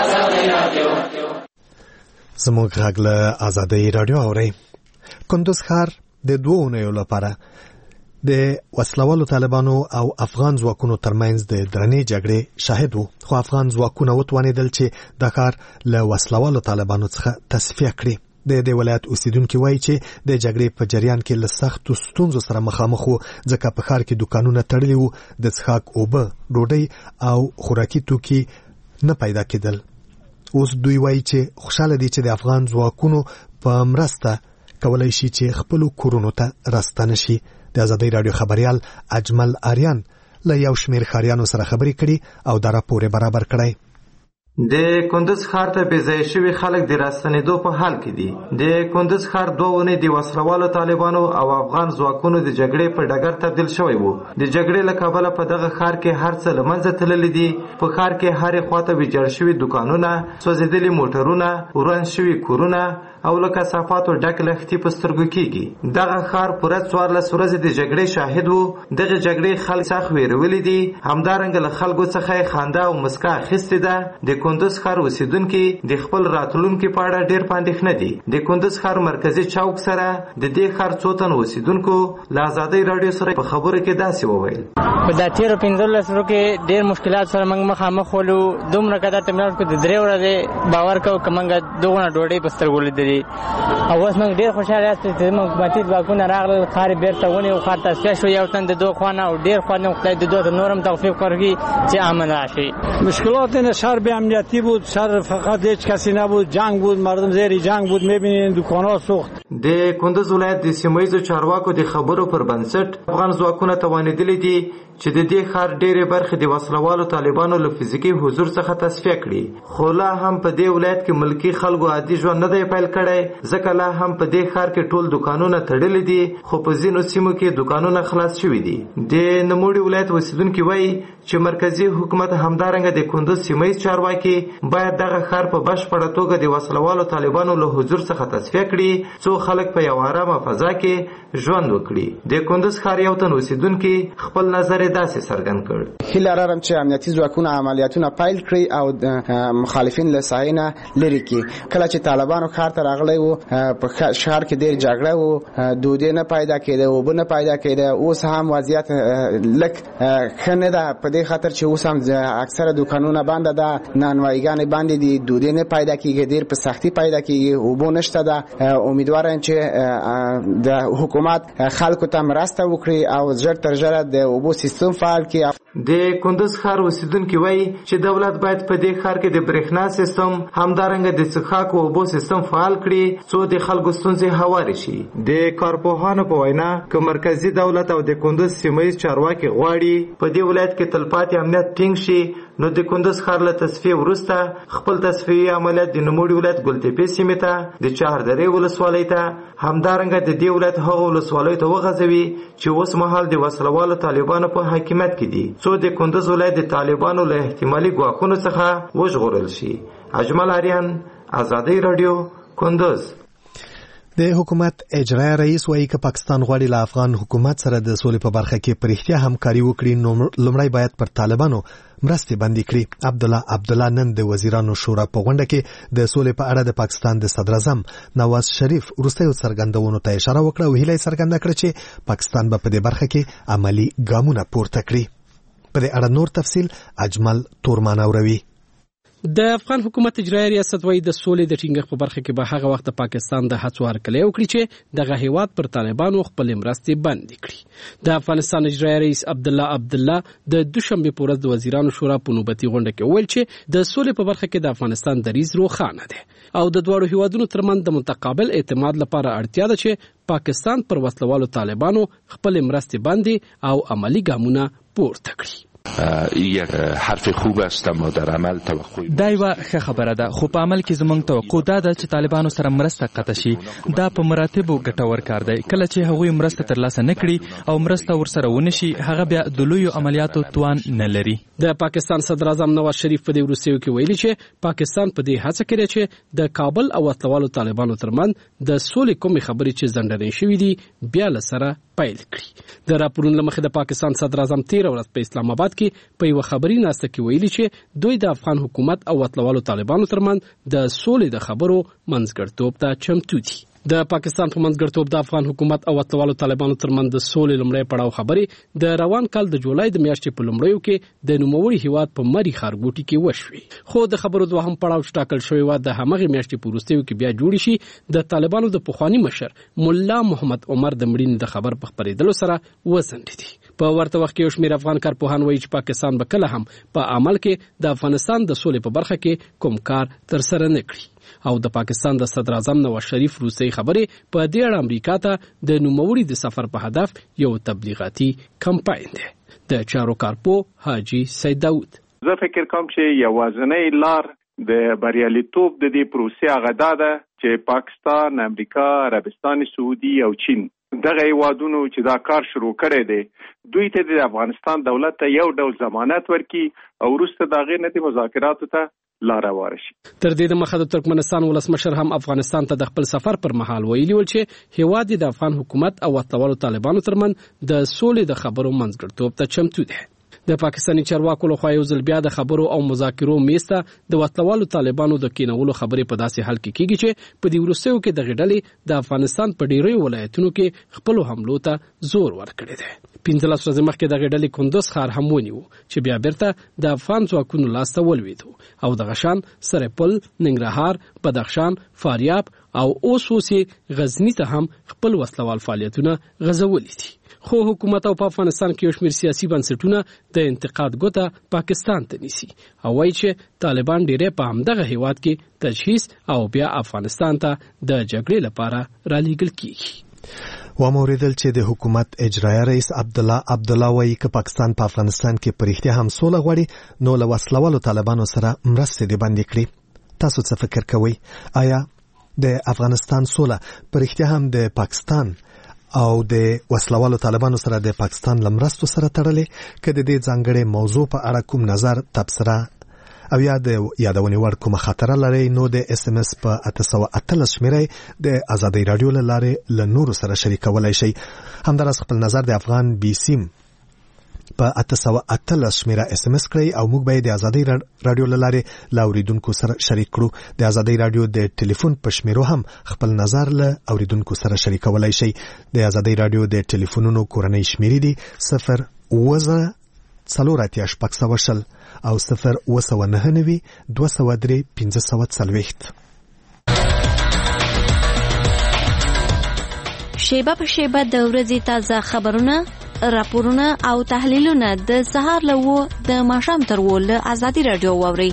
زموږ غږ له آزادۍ رادیو اورئ. کندوز ښار د 2 اونیو لپاره د وسلوالو طالبانو او افغان ځواکونو ترمنځ د درنې جګړې شاهد وو، خو افغان ځواکونه وتوانېدل چې دا کار له وسلوالو طالبانو څخه تصفیه کړي. د دې ولایت اوسیدونکي وایي چې د جګړې په جریان کې له سختو ستونزو سره مخامخ وو، ځکه په ښار کې دوکانونه تړلي وو، د څښاک اوبه، ډوډۍ او خوراکي توکي نه پیدا کېدل. اوس دوی وایي چې خوشاله دي چې د افغان ځواکونو په مرسته کولای شي چې خپلو کورونو ته راستانه شي. د آزادۍ رادیو خبریال اجمل آریان له یو شمېر ښاریانو سره خبرې کړي او دا راپور یې برابر کړی. د کندوز ښار ته بېځایه شوي خلک د راستنېدو په حال کې دي. د کندوز ښار 2 اونۍ د وسلوالو طالبانو او افغان ځواکونو د جګړې په ډګر تبدیل شوی وو. د جګړې له کبله په دغه ښار کې هر څه له منځه تللي دي. په ښار کې هرې خواته ویجاړ شوي دوکانونه، سوځېدلي موټرونه، وران شوي کورونه او له کثافاتو ډک لښتي په سترګو کېږي. دغه ښار پوره 14 ورځې د جګړې شاهد وو. دغه جګړې خلک سخت ویرولي دي. همدارنګه له خلکو څخه یې خندا او مسکا اخیستې ده. د کندوز ښار اوسیدونکو د خپل راتلونکو په اړه ډیر پاندېښنه دي. د کندوز ښار مرکزی چوک سره د دې ښار څو تن اوسیدونکو له آزادۍ رادیو سره په خبرو کې داسې وویل: په دا تیرو 15 ورځو کې ډیر مشکلات سره موږ مخامخ ولو. دومره کده تمرین کو د 3 ورځې باور کو کومنګ دوغه ډوډۍ په سترګو لیدلې او اوس موږ ډیر خوشاله یاست چې موږ حکومتي ځواکونه راغلل خاري بیرته ونی او خاطر تصفیه شو. یو تن د دوه خوانه او ډیر خوانه خدای د دوه نورم توفیق ورکړي چې امن راشي. مشکلات این شهر به امنیتی بود، شهر فقط هیچ کسی نبود، جنگ بود، مردم زیر جنگ بود، میبینین دکان‌ها سوخت. د کندوز ولایت د سیمایي چارواکو د خبرو پر بنسټ افغان ځواکونه توانیدلي دي چې د دې ښار ډېرې برخې د وسلوالو طالبانو له فزیکي حضور څخه تصفیه کړي. خو لا هم په دې ولایت کې ملکی خلکو عادي ژوند نه دی پیل کړی، ځکه لا هم په دې ښار کې ټول دکانونه تړلي دي، خو په ځینو سیمو کې دکانونه خلاص شوي دي. د نوموړي ولایت اوسیدونکي وایي چې مرکزی حکومت همدارنګه د کندوز سیمایي چارواکي باید دغه ښار په بشپړه توګه د وسلوالو طالبانو له حضور څخه تصفیه کړي څو خلک په یو آرامه فضا کې ژوند وکړي. د کندوز ښار یو تن اوسیدونکي خپل نظر داسې څرګند کړ: هیله لرم چې امنیتي ځواکونه عملیاتونه پیل کړي او مخالفین له ساحې نه لرې کړي. کله چې طالبانو ښار ته راغلي وو په ښار کې ډېر جګړه وو، دودې نه پیدا کېده، اوبه نه پیدا کېده. اوس هم وضعیت لږ ښه نه ده په دې خاطر چې اوس هم اکثره دکانونه بنده ده، نانوایګانې بندې دي، دودې نه پیدا کېږي، ډېر په سختي پیدا کېږي، اوبه نشته ده. امیدوارم چې د حکومت خلکو ته مرسته وکړي او ژر تر ژره د اوبو سیستم فعال کړي. د کندوز ښار اوسیدونکي وایي چې دولت باید په دې ښار کې د برېښنا سیستم همدارنګه د څښاک او اوبو سیستم فعال کړي څو د خلکو ستونزې هوارې شي. د کارپوهانو په وینا که مرکزی دولت او د کندوز سیمایي چارواکي غواړي په دې ولایت کې تلپاتې امنیت ټینګ شي، نو د کندوز ښار له تصفیې وروسته خپل تصفیې عملیات د نوموړي ولایت ګلتپې سیمې ته، د چهاردرې ولسوالۍ ته، همدارنګه د دې ولایت هغو ولسوالیو ته وغځوي چې اوس مهال د وسلوالو طالبانو په حاکمیت کې دي څو د کندوز ولایت د طالبانو له احتمالي ګواښونو څخه وژغورل شي. اجمل آریان، آزادۍ رادیو، کندوز. د حکومت اجرایي رئیس وایي چې پاکستان غواړي له افغان حکومت سره د سولې په برخه کې پرېختیا همکاري وکړي، نو لومړی باید پر طالبانو مرستې بندي کړي. عبدالله نن د وزیرانو شورا په غونډه کې د سولې په اړه د پاکستان د صدر اعظم نواز شریف وروستیو څرګندونو ته اشاره وکړه او هیله یې څرګنده کړه چې پاکستان به په دې برخه کې عملی ګامونه پورته کړي. په دې اړه نور تفصیل اجمل تورمان اوروي. د افغان حکومت اجرایي ریاست وایي د سولې د ټینګښت په برخه کې به هغه وخت د پاکستان د هڅو هرکلی وکړي چې دغه هیواد پر طالبانو خپل مرستې بندي کړي. د افغانستان اجرایي رئیس عبدالله د دوشنبه په ورځ د وزیرانو شورا په نوبتي غونډه کې وویل چې د سولې په برخه کې د افغانستان دریځ روښانه دی او د دواړو هیوادونو ترمنځ د متقابل اعتماد لپاره اړتیا ده چې پاکستان پر وسلوالو طالبانو خپل مرستې بندي او عملی ګامونه پورته کړي. یک حرف خوب است اما در عمل توقع دا یو ښه خبره ده، خو په عمل کې زموږ توقع دا ده چې طالبانو سره مرسته قطع شي. دا په مراتبو ګټور کار دی. کله چې هغوی مرسته ترلاسه نه کړي او مرسته ورسره ونه شي، هغه بیا د لویو عملیاتو توان نه لري. د پاکستان صدر اعظم نواز شریف په دې وروستیو کې ویلي چې پاکستان په دې هڅه کوي چې د کابل او وسلوالو طالبانو ترمنځ د سولې کومې خبرې چې ځنډرې شوې دي بیا له سره پیل کړي. د راپورونو لمخې د پاکستان صدر اعظم 13 ورځ په اسلام آباد کې په یو خبري ناسته کې ویلي چې دوی د افغان حکومت او وسلوالو طالبانو ترمنځ د سولې د خبرو منځګړیتوب ته چمتو دي. د پاکستان په منځګړیتوب د افغان حکومت او وسلوالو طالبانو ترمنځ د سولې لومړی پړاو خبرې د روان کال د جولای د میاشتې په لومړیو کې د نوموړي هیواد په مری ښارګوټي کې وشوې، خو د خبرو دوهم پړاو چې ټاکل شوی و د همغې میاشتې په وروستیو کې بیا جوړ شي د طالبانو د پخواني مشر ملا محمد عمر د مړینې د خبر په خپرېدلو سره وځنډېدې. په ورته وخت کې یو شمېر افغان کارپوهان وایي چې پاکستان به کله هم په عمل کې د افغانستان د سولې په برخه کې کوم کار ترسره نه کړي او د پاکستان د صدر اعظم نواز شریف روسي خبرې په دې اړه امریکا ته د نوموړي د سفر په هدف یو تبلیغاتي کمپاین دی. د چارو کارپو حاجی سید داود: زه فکر کوم چې یوازینۍ لار د بریالیتوب د دې پروسې هغه ده چې پاکستان، امریکا، عربستان سعودي او چین دغه هیوادونو چې دا کار شروع کړی دی دوی ته د افغانستان دولت ته یو ډول ضمانت ورکړي او وروسته د هغې نه د مذاکراتو ته لاره واره شي. تر دې دمخه د ترکمنستان ولسمشر هم افغانستان ته د خپل سفر پر مهال ویلي ول چې هیواد د افغان حکومت او وسلوالو طالبانو ترمنځ د سولې د خبرو منځګړیتوب ته چمتو دی. د پاکستاني چارواکو لخوا یو ځل بیا د خبرو او مذاکرو میسته د وطلوالو طالبانو د کینولو خبرې په داسې حال کې کیږي چې په دې وروستیو کې د غډلې د افغانستان په ډیری ولایتونو کې خپل حملو ته زور ورکړی دی. 15 ورځې مخکې د غډلې کندوز ښار هم ونیو چې بیا بیرته د افغان ځواکونو لاس ته ولوېدو او د غشان، سرپل، ننګرهار، بدخشان، فاریاب او اوس غزنی ته هم خپل وسلوال فعالیتونه غځولي دي. خو حکومت او په افغانستان کې یو شمېر سیاسي بنسټونه د انتقاد ګوته پاکستان ته نیسي او وایي چې طالبان ډېری په همدغه هیواد کې تجهیز او بیا افغانستان ته د جګړې لپاره رالیږل کیږي. و موریدل چې د حکومت اجرایه رئیس عبدالله وایي که پاکستان په افغانستان کې په رښتیا هم سوله غواړي نو له وسلوالو طالبانو سره مرستې دې بندې کړي. تاسو څه فکر کوئ؟ آیا د افغانستان سوله په رښتیا هم د پاکستان او د وسلوالو طالبانو سره د پاکستان لمرستو سره تړلې که د دې ځانګړې موضوع په اړه کوم نظر، تبصره او یا د یادونې وړ کومه خاطره لرئ نو د اس ام اس په 818 شمېره د ازادۍ راډیو له لارې له نورو سره شریکولی شئ. همداراز خپل نظر د افغان بي سیم په 818 شمېره اس ام اس کړئ او موږ به د ازادۍ راډیو له لارې له اوریدونکو سره شریک کړو. د ازادۍ راډیو د ټلیفون په شمیرو هم خپل نظر له اوریدونکو سره شریکولی شئ. د ازادۍ راډیو د ټلیفونونو کورنۍ شمیرې دي 0 4 شپږ او 0 9 203 540. شیبه په شیبه د ورځې تازه خبرونه، راپورونه او تحلیلونه د سهار له د ماښام تر له ازادي راډیو واورئ.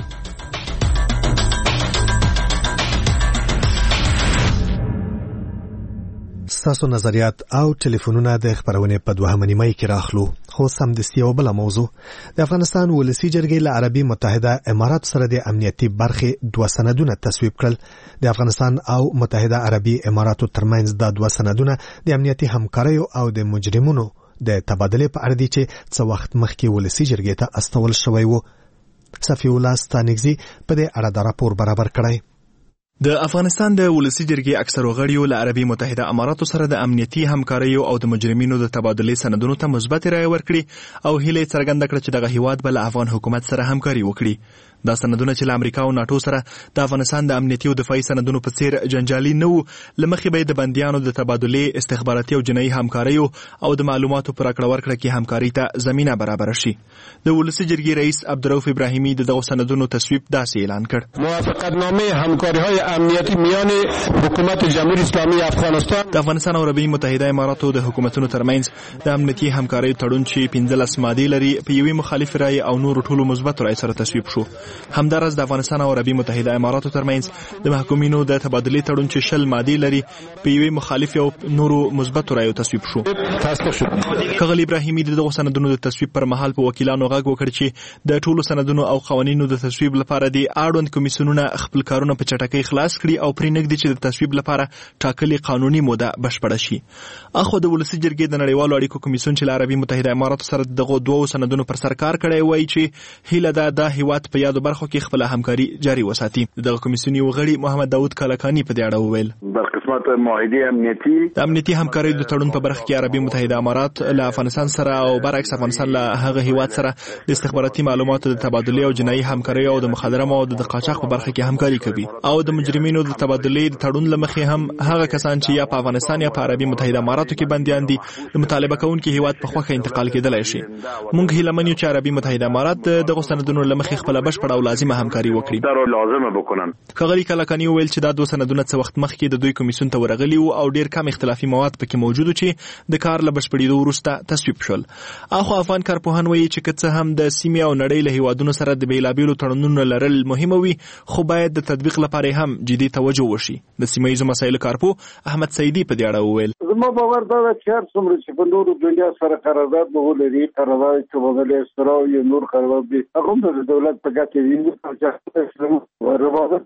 ستاسو نظریات او ټلیفونونه د خبرونې په 2 نیمه کې راخلو. خو سمدستي یو بل موضوع د افغانستان ولسی جرګې له عربي متحده امارات سره د امنیتي برخې 2 سندونه تصویب کړل. د افغانستان او متحده عربي اماراتو ترمنځ د 2 سندونه د امنیتي همکاریو او د مجرمونو د تبادلې په اړه دي چې څه وخت مخکې ولسی جرګې ته استول شوی و. صفی الله ستانګزي په دې اړه د راپور برابر کړی. د افغانستان د ولسی جرګې اکثرو غړیو له عربي متحده اماراتو سره د امنیتي همکاریو او د مجرمینو د تبادلې سندونو ته مثبت رایه ورکړي او هیله څرګنده کړه چې دغه هیواد به له افغان حکومت سره همکاري وکړي. دا سندونه چې له امریکا او ناتو سره د افغانستان د امنیتي او دفاعي سندونو په څیر جنجالي نه وو، لمخې به د بندیانو د تبادلې، استخباراتي او جنایي همکاریو او د معلوماتو پر راکړه ورکړه کې همکاري ته زمينه برابر شي. د ولسی جرګې رئیس عبدالرؤف ابراهیمی دغه سندونو تصویب داسې اعلان کړ: موافقتنامه همکاری‌های امنیتی میان حکومت جمهوری اسلامی افغانستان د افغانستان او عربي متحده اماراتو د حکومتونو ترمنځ د امنیتي همکارۍ تړون چې 15 مادې لري په یوې مخالف رای او نور ټولو مثبت رای سره تصویب شو. همدارس د افغانستان او عربي متحده اماراتو ترمنځ د محکومینو د تبادلې تړون چې 60 مادې لري په یوې مخالف او نورو مثبت رای تصویب شو. کغل ابراهیمی دغه سندونو د تصویب پر مهال په وکیلانو غږ وکړ چې د ټولو سندونو او قوانینو د تصویب لپاره د اړوند کمیسیونونه خپل کارونه په چټکۍ خلاص کړي او پرې نږدې چې د تصویب لپاره ټاکلي قانوني موده بشپړه شي. اخو د ولسی جرګې د نړیوالو اړیکو کمیسیون چې له عربي متحده اماراتو سره دغه 2 سندونو پر سر کار کړی وایي چې هیله ده د هیواد په یادو برخو کې خپل همکاري جاری وساتي. دغه کمیسیون یو غړي محمد داوود کلکانی په دې اړه وویل: بر قسمت معاهده امنیتي د امنیتي همکارۍ د تړون په برخه کې عربي متحده امارات له افغانستان سره او برعکس افغانستان له هغه هیواد سره د استخباراتي معلوماتو د تبادلې او جنایي همکارۍ او د مخدره موادو د قاچاق په برخه کې همکاري کوي او د مجرمینو د تبادلې د تړون لمخې هم هغه کسان چې یا په افغانستان یا په عربي متحده اماراتو کې بنديان دي د مطالبه کوونکي هیواد په خوخه انتقال کېدلای شي. موږ هیله منو چې عربي متحده امارات دغه سندونو لمخې خپل بشپړه او لازمه همکاري وکړي. لازمه بکنن. کغلی کلکانی ویل چې دا 2 سندونه څه وخت مخکې د دوی کمیسیون ته ورغلي او ډیر کم اختلافي مواد پکې موجود چې د کار له بشپړېدو وروسته تصویب شول. اخو افغان کارپوهان وایي چې کڅه هم د سیمې او نړۍ له هیوادونو سره د بیلابیلو تړونونو لرل مهمه وي، خو باید د تطبیق لپاره هم جدي توجه وشي. د سیمایي مسایلو کارپو احمد سیدی په دې اړه وویل: زما باور دا چې هر څومره چې په نورو دنیا سره قرارداد ولري، قرارداد تبادله اسرا او نور قرارداد دي، هغه د دولت په ګټه وي. روابط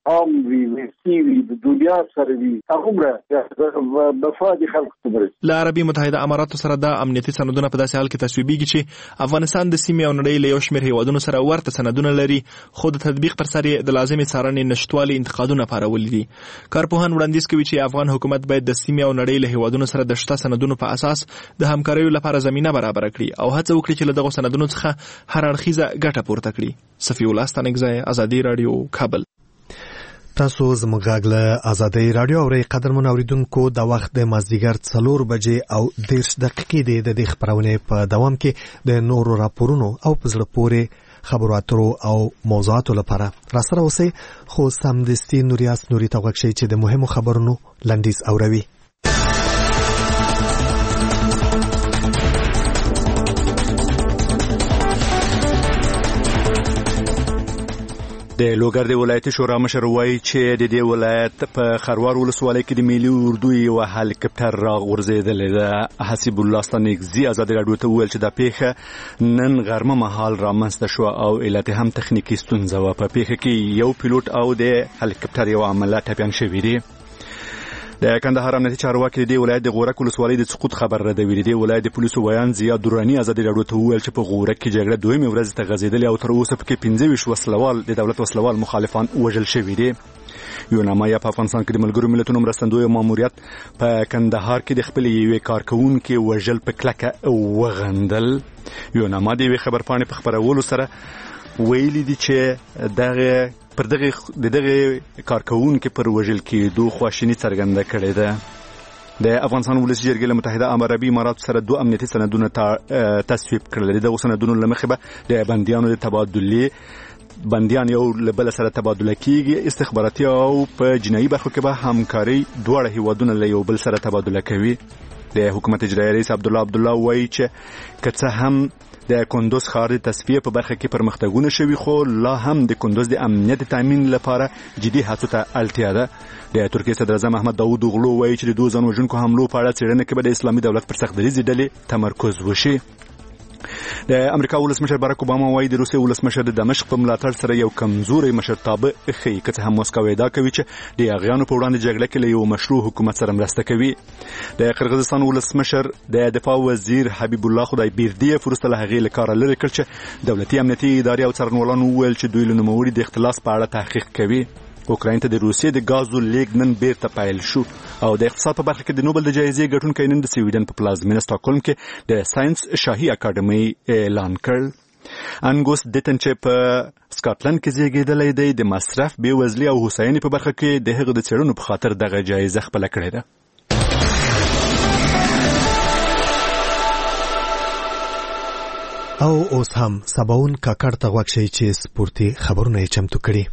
عام وي وسی وي د دنیا سره وي هغه مفاد خلک تمري. له عربي متحده اماراتو سره د امنیتي سندونه په داسې حال کې تصویبېږي چې افغانستان د سیمې او نړۍ له یو شمېر هیوادونو سره ورته سندونه لري، خو د تطبیق پر سر د لازمي څارنې نشټوالي انتقادونه پارولي دي. کارپوهان وړاندیز کوي چې افغان حکومت باید د سیمې او نړۍ له هیوادونو سره د شته سندونو په اساس د همکاریو لپاره زمينه برابر کړي او هڅه وکړي چې له دغو سندونو څخه هر اړخیزه ګټه پورته کړي. صفي الله ستانکزی، ازادي رادیو، کابل. تاسو زموږ غږ له ازادي رادیو اورئ. قدرمن اوریدونکو، د وخت د مازدیګر 4 بجې او 10 دقیقې د دې خبرونه په دوام کې د نورو راپورونو او په زړه پورې خبرو اترو او موضوعاتو لپاره را سره اوسئ. خو سمدستي نوریاس نوري ته غږ شئ چې د مهمو خبرونو لنډیز اوروي. د لوګر د ولایتي شورا مشر وایي چې د دې ولایت په خروار ولسوالۍ کې د ملي اردو یو هلیکاپټر راغورځېدلی ده. حسیب الله ستانکزي ازادي راډیو ته وویل چې دا پیښه نن غرمه مهال رامنځته شوه او علت هم تخنیکي ستونزه وه. په پیښه کې یو پیلوټ او د هلیکاپټر یو عامله ټپیان شوي دي. د کندهار امنیتي چارواکي د ولایت د غورک ولسوالۍ د سقوط خبر راډوي. د ولایت د پولیسو ویان زیاد درانی ازادي راډیو ته وویل چې په غورک کې جګړه دویمه ورځ ته غځېدلې او تر اوسه پکې 15 وسلوال د دولت وسلوال مخالفان وژل شوي دي. یوناما یا په افغانستان کې د ملګرو ملتونو مرستندوی ماموریت په کندهار کې د خپل یوې کارکونکو وژل په کلکه وغندل. یوناما د یوې خبرپاڼې په خبرولو سره ویلي دي چې دغه پر دغه کارکونکو پر وژل کېدو خواشیني څرګنده کړې ده. د افغانستان ولسي جرګې له متحده عربي اماراتو سره 2 امنیتي سندونه تصویب کړل. دغه سندونو له مخې به د بندیانو د تبادلې بندیان یو له بل سره تبادله کیږي، استخباراتي او په جنایي برخو کې به همکاري دواړه هیوادونه له یو بل سره تبادله کوي. د حکومت اجرایي رئیس عبدالله وایي چې که څه هم د کندوز ښار د تصفیه په برخه کې پرمختګونه شوي، خو لا هم د کندوز د امنیت تامین لپاره جدي هڅو ته اړتیا ده. د ترکیې صدر اعظم احمد داوود اوغلو وایي چې د 2 ځان وژونکو حملو په اړه څېړنه کې به د اسلامي دولت پر سختدریزې ډلې تمرکز وشي. د امریکا ولسمشر باراک اوباما وایي د روسیې ولسمشر د دمشق په ملاتړ سره یو کمزوري مشرتابه ښیي، که څه هم موسکو ادعا کوي چې د هغیانو په وړاندې جګړه کې له یو مشروع حکومت سره مرسته کوي. د قرغیزستان ولسمشر د دفاع وزیر حبیب الله خدای بیردیف وروسته له هغې له کاره لرې کړ چې دولتي امنیتي ادارې او څارنوالانو وویل چې دوی له نوموړي د اختلاس په اړه تحقیق کوي. اوکراین ته د روسیې د غازو لیږد نن بیرته پیل شو او د اقتصاد په برخه کې د نوبل د جایزې ګټونکی نن د سویډن په پلازمینه سټاکهولم کې د ساينس شاهي اکاډمي اعلان کړ. انګوس دیتن چې په سکاټلند کې زیږیدلی دی د مصرف، بېوزلي او هوساینې په برخه کې د هغه د څېړنو په خاطر دغه جایزه خپله کړې ده. او اوس هم سباون کاکړ ته غوږ شئ چې سپورتي خبرونه یې چمتو کړي.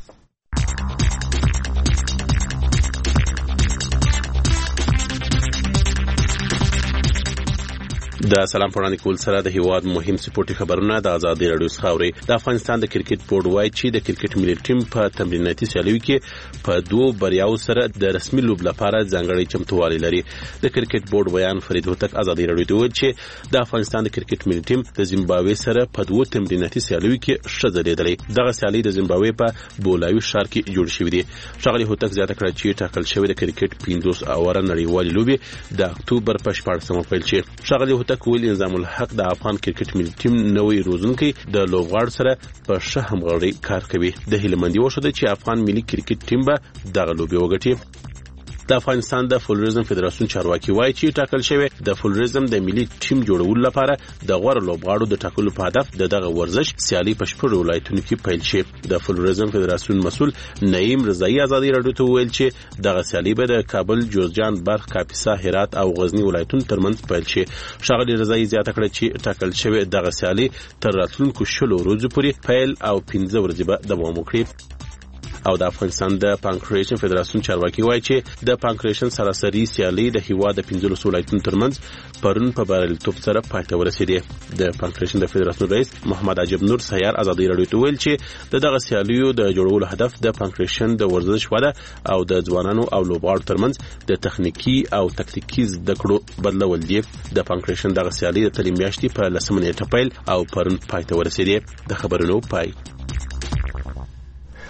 د سلام پرانی کول سره د هیواد مهم سپورتي خبرونه د ازادي رادیو څخه اوري. د افغانستان د کرکټ بورډ وایي چې د کرکټ ملي ټیم په تمریناتي سیالیو کې په 2 بریاو سره د رسمي لوب لپاره ځانګړی چمتووالی لري. د کرکټ بورډ ویان فرید هوتک ازادي رادیو ته وویل چې د افغانستان د کرکټ ملي ټیم د زیمبابوې سره په 2 تمریناتي سیالیو کې ښه ځلېدلی. دغه سیالي د زیمبابوې په بولاوي ښار کې جوړ شوې دي. ښاغلي هوتک زیاته کړه چې ټاکل شوی د کرکټ 15 اوره نړیوالې لوبې د اکتوبر په 14مه پیل شي. ښاغلي هوتک ویلي نظام الحق د افغان کرکټ ملي ټیم نوې روزونکي د لوبغاړو سره په ښه همغږي کار کوي. د هیلمندي وشوده چې افغان ملي کرکټ ټیم به دغه لوبې وګټي. د افغانستان د فلوریزم فدراسیون چارواکي وایي چې ټاکل شوی د فلوریزم د ملي ټیم جوړولو لپاره د غوړ لوبغاړو د ټاکلو په هدف دغه ورزش سیالي په 6 ولایتونو کې پیل شي. د فلوریزم فدراسیون مسؤل نعیم رضایی ازادي رادیو ته ویل چې دغه سیالي به د کابل، جوزجان، بلخ، کاپیسا، هرات او غزنی ولایتونو ترمنځ پیل شي. ښاغلي رضایی زیاته کړه چې ټاکل شوی دغه سیالي تر راتلونکو 10 ورځې پورې پیل او 15 ورځې به دوام وکړي. او د افغانستان د پانکریشن فدراسیون چارواکي وایي چې د پانکریشن سراسري سیالي د هیواد د 15 ولایتونو ترمنځ پرون په بریالیتوب سره پای ته ورسېدې. د پانکریشن د فدراسیون رئیس محمد عجب نور سیار ازادي رادیو ته ویل چې دغه سیالیو د جوړولو هدف د پانکریشن د ورزش وده او د ځوانانو او لوبغاړو ترمنځ د تخنیکی او تکتیکي زده کړو بدلول دي. د پانکریشن دغه سیالي د تلې میاشتې په 10 نیټه پیل او پرون پای ته ورسېدې. د خبرونو پای.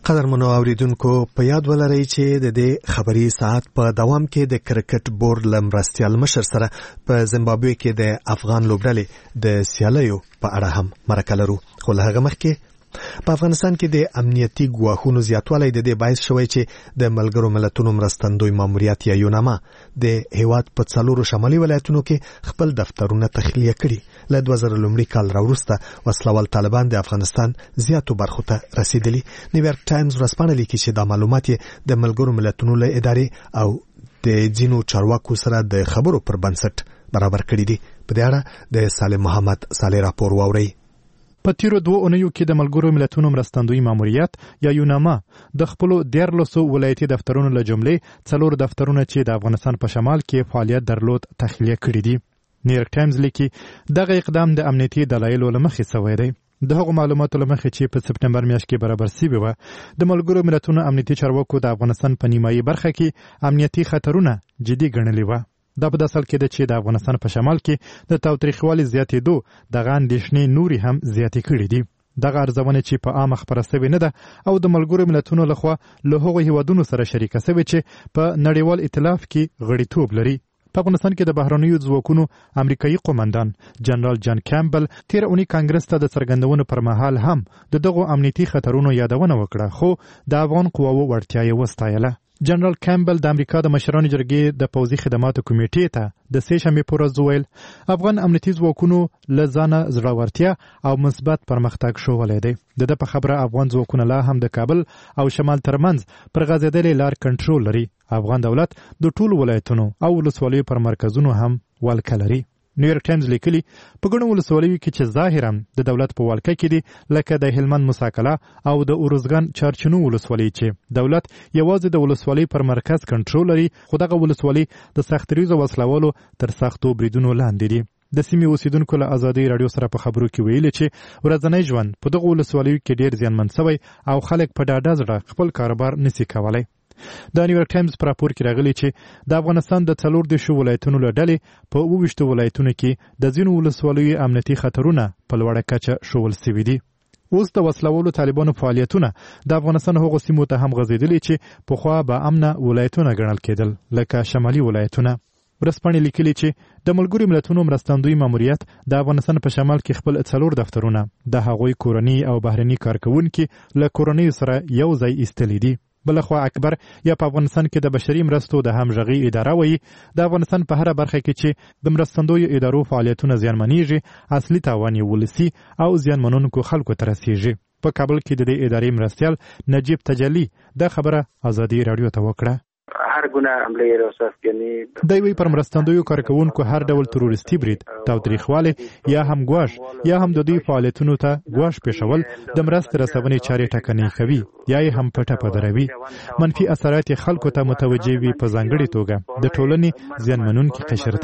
قدرمنو اوریدونکو په یاد ولرئ چې د دې خبري ساعت په دوام کې د کرکټ بورډ لمرستیال مشر سره په زیمبابوې کې د افغان لوبډلې د سیالیو په اړه هم مرکه لرو. خو له هغه مخکې په افغانستان کې د امنیتي ګواښونو زیاتوالی د دې باعث شوی چې د ملګرو ملتونو مرستندوی ماموریت یا یوناما د هیواد په 4 شمالي ولایتونو کې خپل دفترونه تخلیه کړي. له 2001 کال راوروسته وسلوال طالبان د افغانستان زیاتو برخو ته رسیدلي. نیویارک ټایمز ورځپاڼه لیکي چې دا معلومات د ملګرو ملتونو له ادارې او د ځینو چارواکو سره د خبرو پر بنسټ برابر کړي دي. په دې اړه د سالم محمد صالح راپور واورئ. په تیرو 2 اونیو کې د ملګرو ملتونو مرستندوی ماموریت یا یوناما د خپل 14 ولایتي دفترونو له جملې 4 دفترونه چې د افغانستان په شمال کې فعالیت درلود تخلیه کړي دي. نیویارک ټایمز لیکي دغه اقدام د امنیتي دلایلو له مخې شوی دی. د هغو معلوماتو له مخې چې په سپټمبر میاشت کې برابر شوي وه د ملګرو ملتونو امنیتي چارواکو د افغانستان په نیمایي برخه کې امنیتي خطرونه جدي ګڼلي وه. دا په داسې حال کې ده چې د افغانستان په شمال کې د تاوتریخوالي زیاتېدو دغه اندېښنې نورې هم زیاتې کړي دي. دغه ارزونه چې په عامه خپره سوې نه ده او د ملګرو ملتونو لخوا له هغو هیوادونو سره شریکه سوې چې په نړیوال ائتلاف کې غړیتوب لري. په افغانستان کې د بهرنیو ځواکونو امریکایي قومندان جنرال جان کیمبل تیر اونۍ کانګرس ته د څرګندونو پر مهال هم د دغو امنیتي خطرونو یادونه وکړه، خو د افغان قواوو وړتیا یې وستایله. جنرال کیمبل د امریکا د مشرانو جرګې د پوځي خدماتو کمیټې ته د 3 شنبې په ورځ وویل افغان امنیتي ځواکونو له ځانه زړورتیا او مثبت پرمختګ ښوولی دی. د ده په خبره افغان ځواکونه لا هم د کابل او شمال ترمنځ پر غځېدلې لار کنټرول لري. افغان دولت د ټولو ولایتونو او ولسوالیو پر مرکزونو هم ولکه لري. نیویارک ټایمز لیکلي په ګڼو ولسوالیو کې چې ظاهرا د دولت په ولکه کې دي لکه د هلمند مساکله او د اورزګان چارچینو ولسوالۍ چې دولت یوازې د ولسوالۍ پر مرکز کنټرول لري، خو دغه ولسوالۍ د سختریزو وسلوالو تر سختو بریدونو لاندې دي. د سیمې اوسیدونکو له ازادۍ رادیو سره په خبرو کې ویلي چې ورځنی ژوند په دغه ولسوالیو کې ډیر زیانمن شوی او خلک په ډاډه زړه خپل کاروبار نشي کولی. د نیویارک ټایمز په راپور کې راغلی چې د افغانستان د 14 ولایتونو له ډلې په 28 ولایتونو کې د ځینو ولسوالیو امنیتي خطرونه په لوړه کچه ښوول شوي دي. اوس د وسلوالو طالبانو فعالیتونه د افغانستان هغو سیمو ته هم غځېدلي چې پخوا به امنه ولایتونه ګڼل کېدل لکه شمالي ولایتونه. ورځپاڼې لیکلي چې د ملګرو ملتونو مرستندوی ماموریت د افغانستان په شمال کې خپل 4 دفترونه د هغوی کورني او بهرني کارکوونکي له کورنیو سره یو ځای ایستلي دي. بلخوا اکبر یا په افغانستان کې د بشري مرستو د همغږي اداره وایي د افغانستان په هره برخه کې چې د مرستندویو ادارو فعالیتونه زیانمنېږي اصلي تاوان یې ولسي او زیانمنونکو خلکو ته رسیږي. په کابل کې د دې ادارې مرستیال نجیب تجلی دا خبره ازادي رادیو ته وکړه. هر گونه حمله راست یعنی دوی پر مرستندویو کارکوونکو هر ډول تروریستي برید، تاوتریخوالی یا هم ګواښ یا هم د دوی فعالیتونو ته ګواښ پیښول د مرستې رسونې چارې ټکنۍ کوي یا یې هم پټه پدروي. منفي اثرات یې خلکو ته متوجه وي، په ځانګړې توګه د ټولنې زیانمنونکي قشر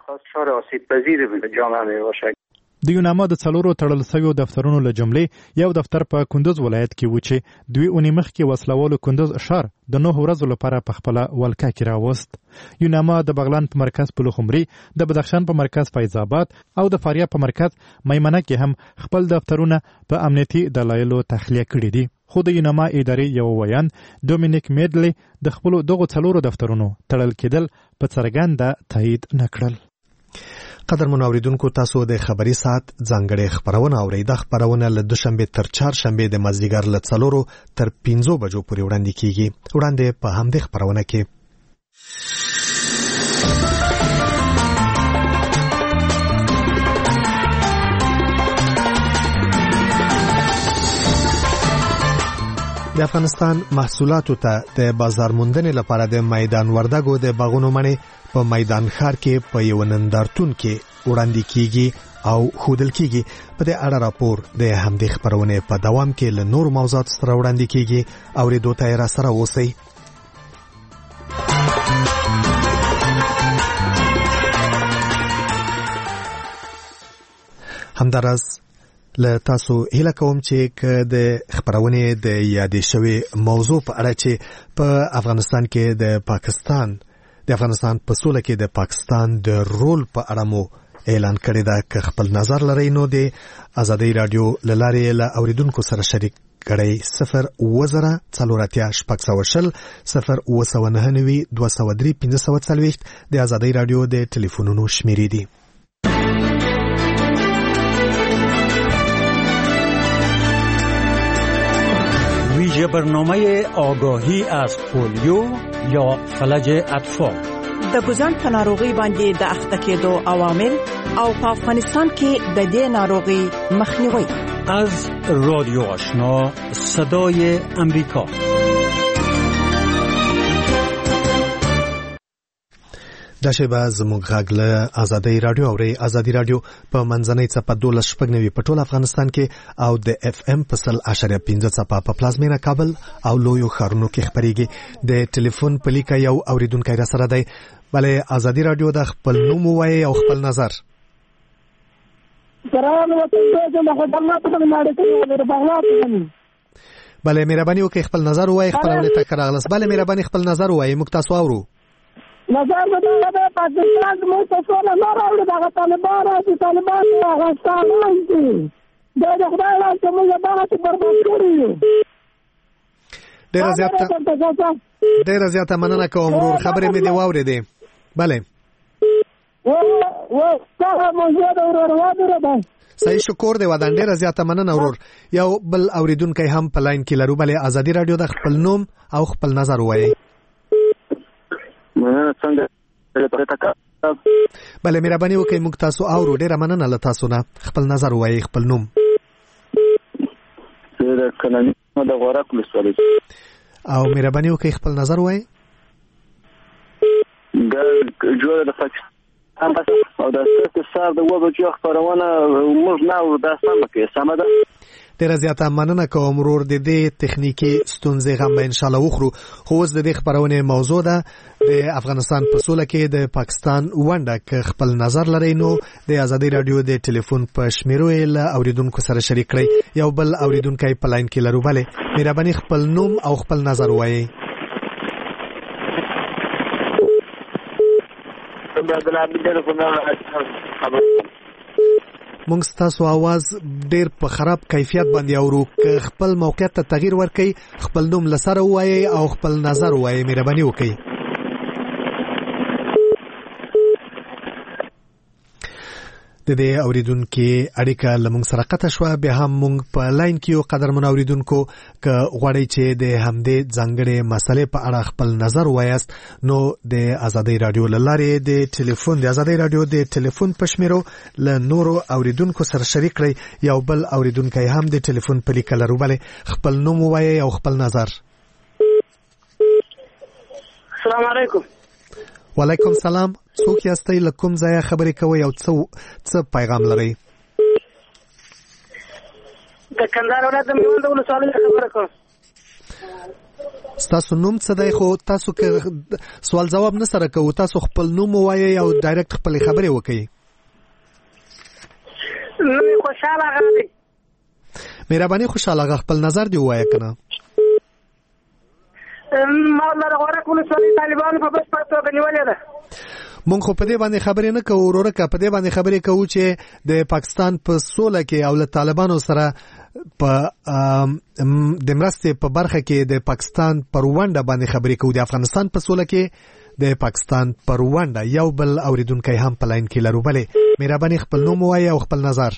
ته. د یوناما د 4 تړل شویو دفترونو له جملې یو دفتر په کندوز ولایت کې و چې 2 اونۍ مخکې وسلوالو کندوز ښار د 9 ورځو لپاره په خپله ولکه کې راوست. یوناما د بغلان په مرکز پلخمري، د بدخشان په مرکز فیض آباد او د فاریاب په مرکز میمنه کې هم خپل دفترونه په امنیتي دلایلو تخلیه کړي دي. خو د یوناما ادارې یو ویان ډومینیک میډلي د خپل دغه 4 دفترونو تړل کېدل په څرګنده تایید نه کړل. قدرمنو اوریدونکو تاسو د خبري ساعت ځانګړې خبرونه اورئ. د خبرونه له دوشنبه تر چهارشنبه د مازدیګر له 4 تر 5 بجو پورې وړاندې کیږي. وړاندې په همدې خبرونه کې د افغانستان محصولاتو ته د بازار موندنې لپاره د میدان وردګو د باغونو مڼې په میدان ښار کې په یو نندارتون کې وړاندې کیږي او ښودل کیږي. په دې اړه راپور د همدې خبرونې په دوام کې له نور موضوعاتو سره وړاندې کیږي. اورېدو ته یې راسره اوسئ. همداراز له تاسو هیله کوم چې د خبرونې د یادې شوی موضوع په اړه چې په افغانستان کې د افغانستان په سوله کې د پاکستان د رول په اړه مو اعلان کړی دا ک خپل نظر لري نو د آزادۍ رادیو للارې له اوریدونکو سره شریک کړئ 02040099203 د آزادۍ رادیو د ټلیفونونو شمیرې دي. ویژه برنامه آگاهی از پولیو یا فلج اطفال د ګوزن په ناروغي باندې د اخته کېدو عوامل او په افغانستان کې د دې ناروغي مخنیوي از رادیو آشنا صدای امریکا. دا شیبه زموږ غږ له آزادۍ رادیو اوري. آزادۍ رادیو په منځنۍ څپه 12.9 په ټول افغانستان کې او د اف ام په 100.5 څپه په پلازمینه کابل او لویو ښارونو کې خبريږي. د ټلیفون په لیکه یو اوریدونکو را سره دی. بله آزادۍ رادیو د خپل نوم وایي او خپل نظر. بله مهرباني وکړئ خپل نظر وایي خپل ولې تکرار غلس. بله مهرباني خپل نظر وایي موږ تاسو اورو. نظر بدل د پاکستان مو تاسو نه راوړل د طالبان او طالبان افغانستان دی د خدای له کومه باندې برباد کړی. ډېر زیاته مننه کوم ورور خبرې مې دی واورېدې. بله صحیح شکر دی ودان ډېر زیاته مننه ورور. یو بل اوریدونکو هم په لاین کې لرو. بله آزادۍ رادیو د خپل نوم او خپل نظر وایي. بله مهرباني وکړئ موږ تاسو اورو. ډېره مننه له تاسو نه. خپل نظر وایي خپل نوم. او مهرباني وکړئ خپل نظر وایي. او د سر د وبو چې خبرونه موږ نه او د سم کې سم ده. ډېر زیاته مننه کوم ورور. د دې تخنیکی ستونزې غم به ان شاء الله وخورو. خو اوس د دې خبرونه موضوع ده د افغانستان په سوله کې د پاکستان ونډه ک خپل نظر لري نو د آزادۍ رادیو د ټلیفون په شمیرو له اوریدونکو سره شریک کړئ. یو بل اوریدونکو په لاین کې لرو. بله مهرباني خپل نوم او خپل نظر وایي. مونږ ستاسو आवाज ډېر په خراب کیفیت باندې اورو. خپل موقعیت ته تغییر ورکړئ. خپل نوم لسره وایي او خپل نظر وایي. مهرباني وکړئ. د دې اوریدونکو اړیکه لمونږ سره قطع شو. بیا هم مونږ په لاین کې یو قدرمن اوریدونکو ک غواړي چې د همدې ځانګړې مسلې په اړه خپل نظر وایست نو د آزادۍ رادیو لاره د ټلیفون د آزادۍ رادیو د ټلیفون پښمیرو ل نورو اوریدونکو سره شریک کړئ. یو بل اوریدونکو هم د ټلیفون په لیکه لرو. بله خپل نوم وایي او خپل نظر. السلام علیکم. وعلیکم سلام. څوک یاستئ له کوم ځایه خبرې کوئ او څه پیغام لرئ؟ د کندهار ولایت د میوند ولسوالۍ خبره کوم. ستاسو نوم څه دی؟ خو تاسو که سوال جواب نه سره کوو تاسو خپل نوم ووایئ او ډایرکټ خپلې خبرې وکړئ. نوم خوشحال آغا دی. مهرباني خوشحال آغا خپل نظر دی ووایه که نه. ما د غورک ولسوالۍ طالبانو په بشپړ توګه نیولې ده. مونږ خو په دې باندې خبرې نه کوو وروره. که په دې باندې خبرې کوو چې د پاکستان په سوله کې او له طالبانو سره په د مرستې په برخه کې د پاکستان پر ونډه باندې خبرې کوو. د افغانستان په سوله کې د پاکستان پر ونډه. یو بل اوریدونکی هم په لاین کې لرو. بله مهرباني خپل نوم ووایئ او خپل نظر.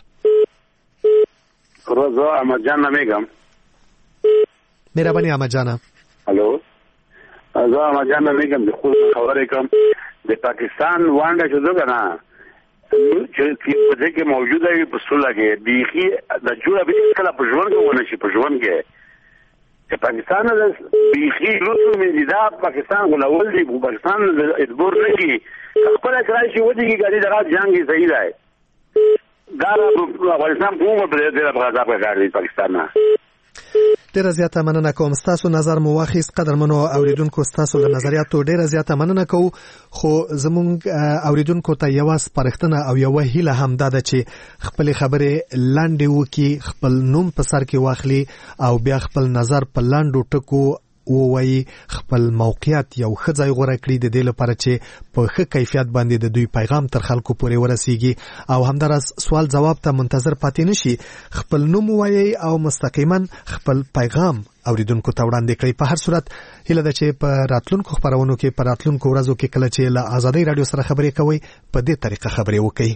روزا احمد جان نمیگم. مهرباني احمد جان. الو زه احمد جان نمیگم. د خود خبرې کوم. د پاکستان وانډه چې دغه نه چې په دې کې موجوده وي په سوله کې بیخي د جوړه به کله په ژوند کې ونه شي. په ژوند کې چې پاکستان د بیخي لوڅو مې دا پاکستان غلول دی. پاکستان د ادبور نه کی خپل کرای شي ودی کې غړي دغه جنگي صحیح دی. دا افغانستان کومه په دې په غاړه په غاړه پاکستان نه. ډیره زیاته مننه کوم. ستاسو نظر مو واخیست. قدرمنو اوریدونکو ستاسو د نظریاتو ډیره زیاته مننه کوو. خو زمونږ اوریدونکو ته یو سپارښتنه او یو هیله هم ده چې خپل خبرې لاندې وکي، خپل نوم په سر کې واخلي او بیا خپل نظر په لاندو ټکو ووایي خپل موقعیت یو ښه ځای غوره کړي د دې لپاره چې په ښه کیفیت باندې د دوی پیغام تر خلکو پورې ورسیږي او همداراز سوال جواب ته منتظر پاتې نشي، خپل نوم ووایي او مستقیما خپل پیغام اوریدونکو ته وړاندې کړئ. په هر صورت هیله ده چې په راتلونکو خبرونو کې په راتلونکو ورځو کې کله چې له آزادۍ رادیو سره خبرې کوئ په دې طریقه خبرې وکړئ.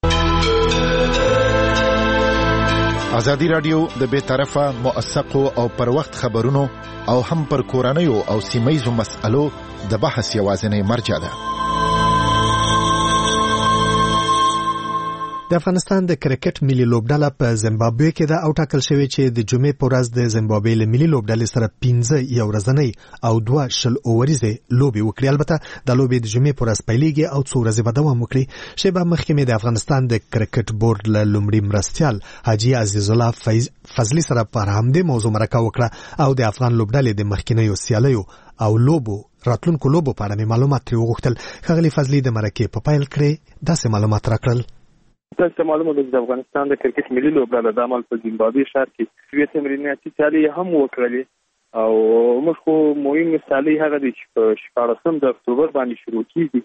آزادی رادیو د بے طرفه موثقو او پر وخت خبرونو او هم پر کورنیو او سیمه‌یزو مسألو د بحث یوازینی مرجع ده. د افغانستان د کرکټ ملي لوبډله په زیمبابوې کې ده او ټاکل شوی چې د جمعې په ورځ د زیمبابوې له ملي لوبډلې سره 15 یو ورځنۍ او 2 شل اووریزه لوبي وکړي. البته د لوبي د جمعې په ورځ پیلېږي او څو ورځې به دوام وکړي. شیبه مخکې د افغانستان د کرکټ بورډ له لومړي مرستیال حاجی عزیز الله فضلی سره پر همدې موضوع مرکه وکړه او د افغان لوبډلې د مخکینیو سیالیو او لوبو راتلونکو لوبو په اړه معلومات ترې وغوښتل. ښاغلي فضلی د مرکې په پیل کې داسې معلومات راکړل. تاسو معلومه ده چې افغانستان د کرکټ ملي لوبډله د عمل په زیمبابوې ښار کې یوې تمریناتي سیالۍ هم وکړلې او موږ خو مهمې سیالۍ هغه دي چې په 14 د اکتوبر باندې شروع کیږي.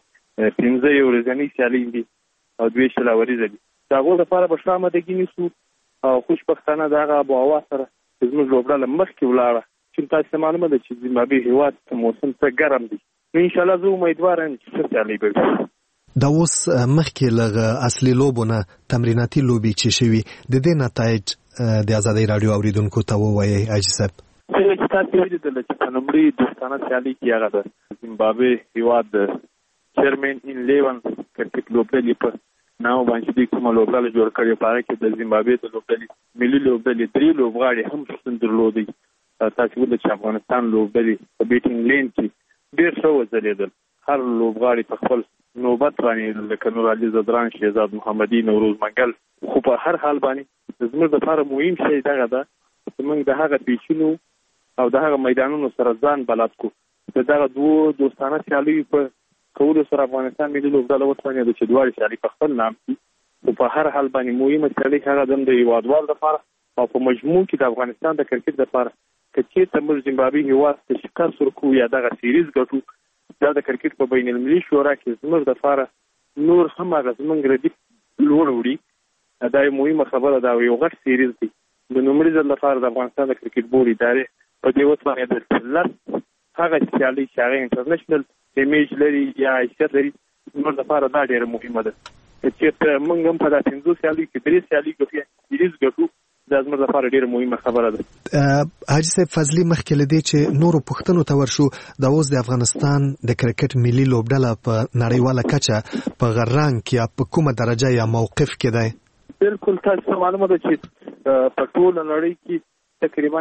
15 یو ورځنۍ سیالۍ دي او 2 شل اوریزه دي. د هغو لپاره به ښه آمادګي نیسو او خوشبختانه د هغه آبوهوا سره زموږ لوبډله مخکې ولاړه چې تاسو معلومه ده چې زیمبابوې هېواد موسم څه ګرم دی. نو انشاءالله زه امیدوار یم چې ښه سیالۍ به وي. دا اوس مخکې لغه اصلي لوبونه تمریناتي لوبي چې شوي د دې نتایج د آزادۍ رادیو اوریدونکو ته ووایي حاجي صاحب. چې تاسو ولیدل چې په لومړي دوستانه سیالۍ کې هغه د زیمبابوې هېواد د چیرمن 11 کرکټ لوبډلې په نامه باندې د کومه لوبډله جوړ کړې په هغه کې د زیمبابوې د لوبډلې ملي لوبډلې 3 لوبغاړي هم شتون درلودي. تاسو ولیدل چې افغانستان لوبډلې په بیټینګ لین کې ډېر ښه وځلېدل. هر لوبغاړي په خپل نوبت باندې لکه نور علي زدران، شهزاد محمدي، نوروز منګل، خو په هر حال باندې زموږ لپاره مهم شی دغه ده چې موږ د هغه پیچونو او د هغه میدانونو سره ځان بلد کو. دغه دوه دوستانه سیالیو په کولو سره افغانستان ملي لوبډله وتوانېده چې دواړه سیالۍ په خپل نام کړي. خو په هر حال باندې مهمه سیالۍ هغه د هېوادوالو لپاره او په مجموع کې د افغانستان د کرکټ لپاره که چېرته موږ زیمبابوې هېواد ته شکست ورکوو یا دغه سیریز ګټو، دا د کرکټ په بین المللي شورا کې زموږ لپاره نور هم هغه زموږ ردیف لوړ وړي. دا یو مهمه خبره ده او یو غټ سیریز دی. د لومړي ځل لپاره د افغانستان د کرکټ بورډ ادارې په دې وتوانېدل چې هغه سیالۍ چې هغه انټرنیشنل ایمیج لري یا حیثیت لري زموږ لپاره دا ډېره مهمه ده. چېرته موږ هم په دا 15 سیالۍ کې 3 سیالۍ ګټو یا سیریز ګټو، دا زموږ لپاره ډېره مهمه خبره ده. حاجي صاحب فضلي مخکې له دې چې نورو پوښتنو ته ورشو، دا اوس د افغانستان د کرکټ ملي لوبډله په نړیواله کچه په غرنګ کې یا په کومه درجه یا موقف کې دی؟ بالکل تاسو معلومه ده چې په ټوله نړۍ کې تقریبا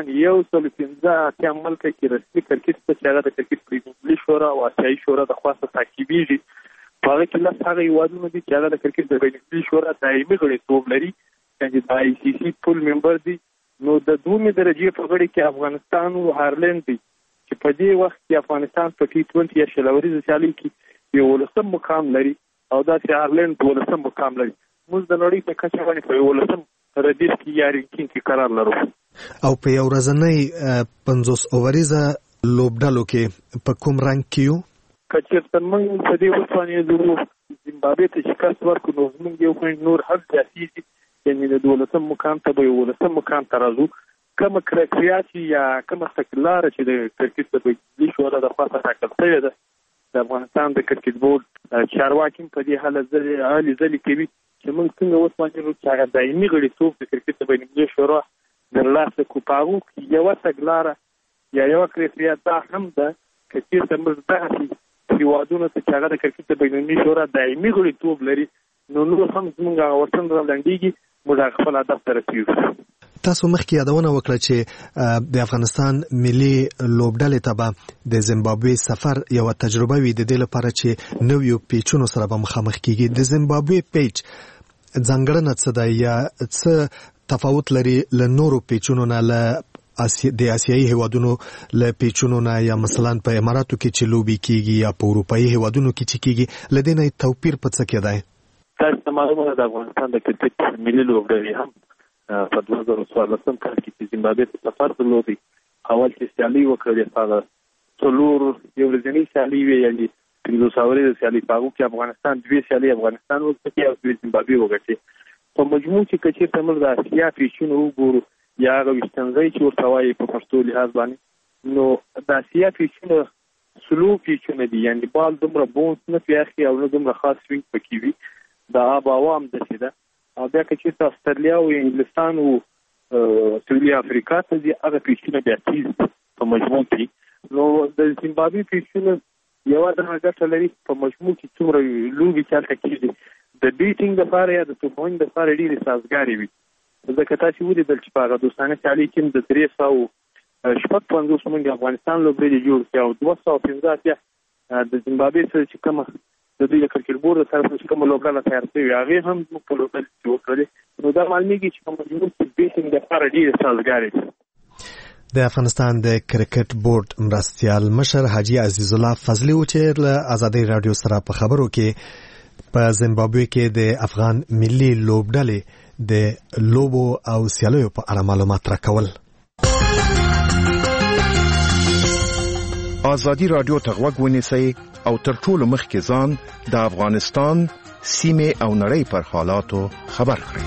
115 ملک کې رسمي کرکټ چې هغه د کرکټ ملي شورا او آسیایي شورا د خاصه تعقیبېږي. په هغه کې لس هغه هېوادونه دي چې هغه د کرکټ د بین المللي شورا دایمي غړیتوب لري، چې د آی سی سی فول ممبر دي. نو د 2مې درجې په غړي کې افغانستان او هالند دي چې په دې وخت کې افغانستان په T20 یا شل اوریزه سیالۍ کې یو ولسم مقام لري او دا چې هالند ولسم مقام لري. موږ د نړۍ په کچه باندې په ولسم ردیف کې یا رینکینګ کې قرار لرو. او په یو ورځنۍ 50 اوریزه لوبډلو کې په کوم رنګ کې یو؟ که چېرته موږ په دې وتوانېدو زیمبابوې ته شکست ورکړو نو زموږ یو نور هم زیاتېږي، یعنې د 12 مقام ته به 11 مقام ته راځو. کومه کرکټریا چې یا کومه تګلاره چې د کرکټ د ملي شورا د خوا څخه ټاکل شوې ده، د افغانستان د کرکټ بورډ چارواکي په دې حالت هلې ځلې کوي چې موږ څنګه وتوانېدو چې هغه دایمي غړیتوب د کرکټ د بین المللي شورا ترلاسه کړو. په هغو کې یوه تګلاره یا یوه کرکټریا دا هم ده که چېرته موږ دغسې هېوادونو ته چې هغه د کرکټ د بین المللي شورا دایمي غړیتوب لري نو نور هم زموږ هغه ورتن رالنډېږي، موږ خپل هدف ته رسېږو. تاسو مخکې یادونه وکړه چې د افغانستان ملي لوبډلې ته به د زیمبابوې سفر یوه تجربه وي د دې لپاره چې نویو پیچونو سره به مخامخ کیږي. د زیمبابوې پیچ ځانګړنه څه ده یا څه تفاوت لري له نورو پیچونو نه، له د آسیایي هیوادونو له پیچونو نه، یا مثلا په اماراتو کې چې لوبي کیږي یا په اروپایي هیوادونو کې چې کیږي، له دې نه توپیر په څه کې دی؟ تاسو معلومه ده د افغانستان د کرکټ ملي لوبډلې هم په 2014 کال کې چې زیمبابوې ته سفر درلودی اول چې سیالي وکړي هغه څلور یو ورځنی سیالي وی یعنی 500 ورځې سیالي په هغه کې افغانستان 2 سیالي افغانستان وکړي او 2 زیمبابوې وکړي په مجموع کې کچې تمل د اسیا پیشونه وګورو یا هغه وشتنځي چې ورته وایي په پښتو لحاظ باندې نو د اسیا پیشونه سلو پیشونه دي یعنی بال دومره بونس نه پیاخي او نه دومره خاص وینګ پکې وي دا عوام د څه ده او بیا چې استرالیا او انګلستان او سویلي افریقا ته دي هغه پیشونه بیا تیز په مجموع کې نو د زیمبابوې پیشونه یو درجه لري په مجموع کې څومره لوګي چالت کېږي د بیټینګ لپاره یا د توپوین لپاره ډېری سازګاری وي ځکه تاسو ولیدل چې په هغه دوستانه سیالي کې د 350 موږ افغانستان لوبډلې جوړ کړ او 215 د زیمبابوې سره چې کومه د دې کرکټ بورډ طرف څخه کوم لوبډله تیار شوی هغه هم په لوبډله جوړ کړل نو دا معلومیږي چې په مجموع کې بیټینګ لپاره ډېر سازګاری د افغانستان د کرکټ بورډ مرستيال مشر حاجی عزیز الله فضلی او چې له آزادۍ رادیو سره په خبرو کې په زیمبابوې کې د افغان ملي لوبډلې د لوبو او سیالیو په اړه معلومات راکول آزادی رادیو ته غوږ ونیسئ او تر ټولو مخکې ځان د افغانستان سیمې او نړۍ پر حالاتو خبر کړئ.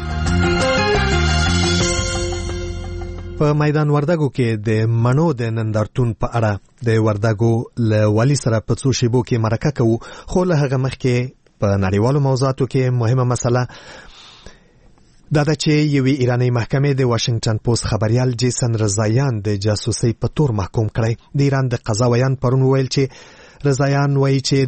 په میدان وردګو کې د منو د نندارتون په اړه د وردګو له والی سره په څو شیبو کې مرکه کوو خو له هغه مخکې په نړیوالو موضوعاتو کې مهمه مسله دا ده چې یوې ایرانی محکمې د واشنگټن پوسټ خبريال جیسن رضایان د جاسوسي په تور محکوم کړی د ایران د قضا ویان پرون ویل چې رضایان وایي چې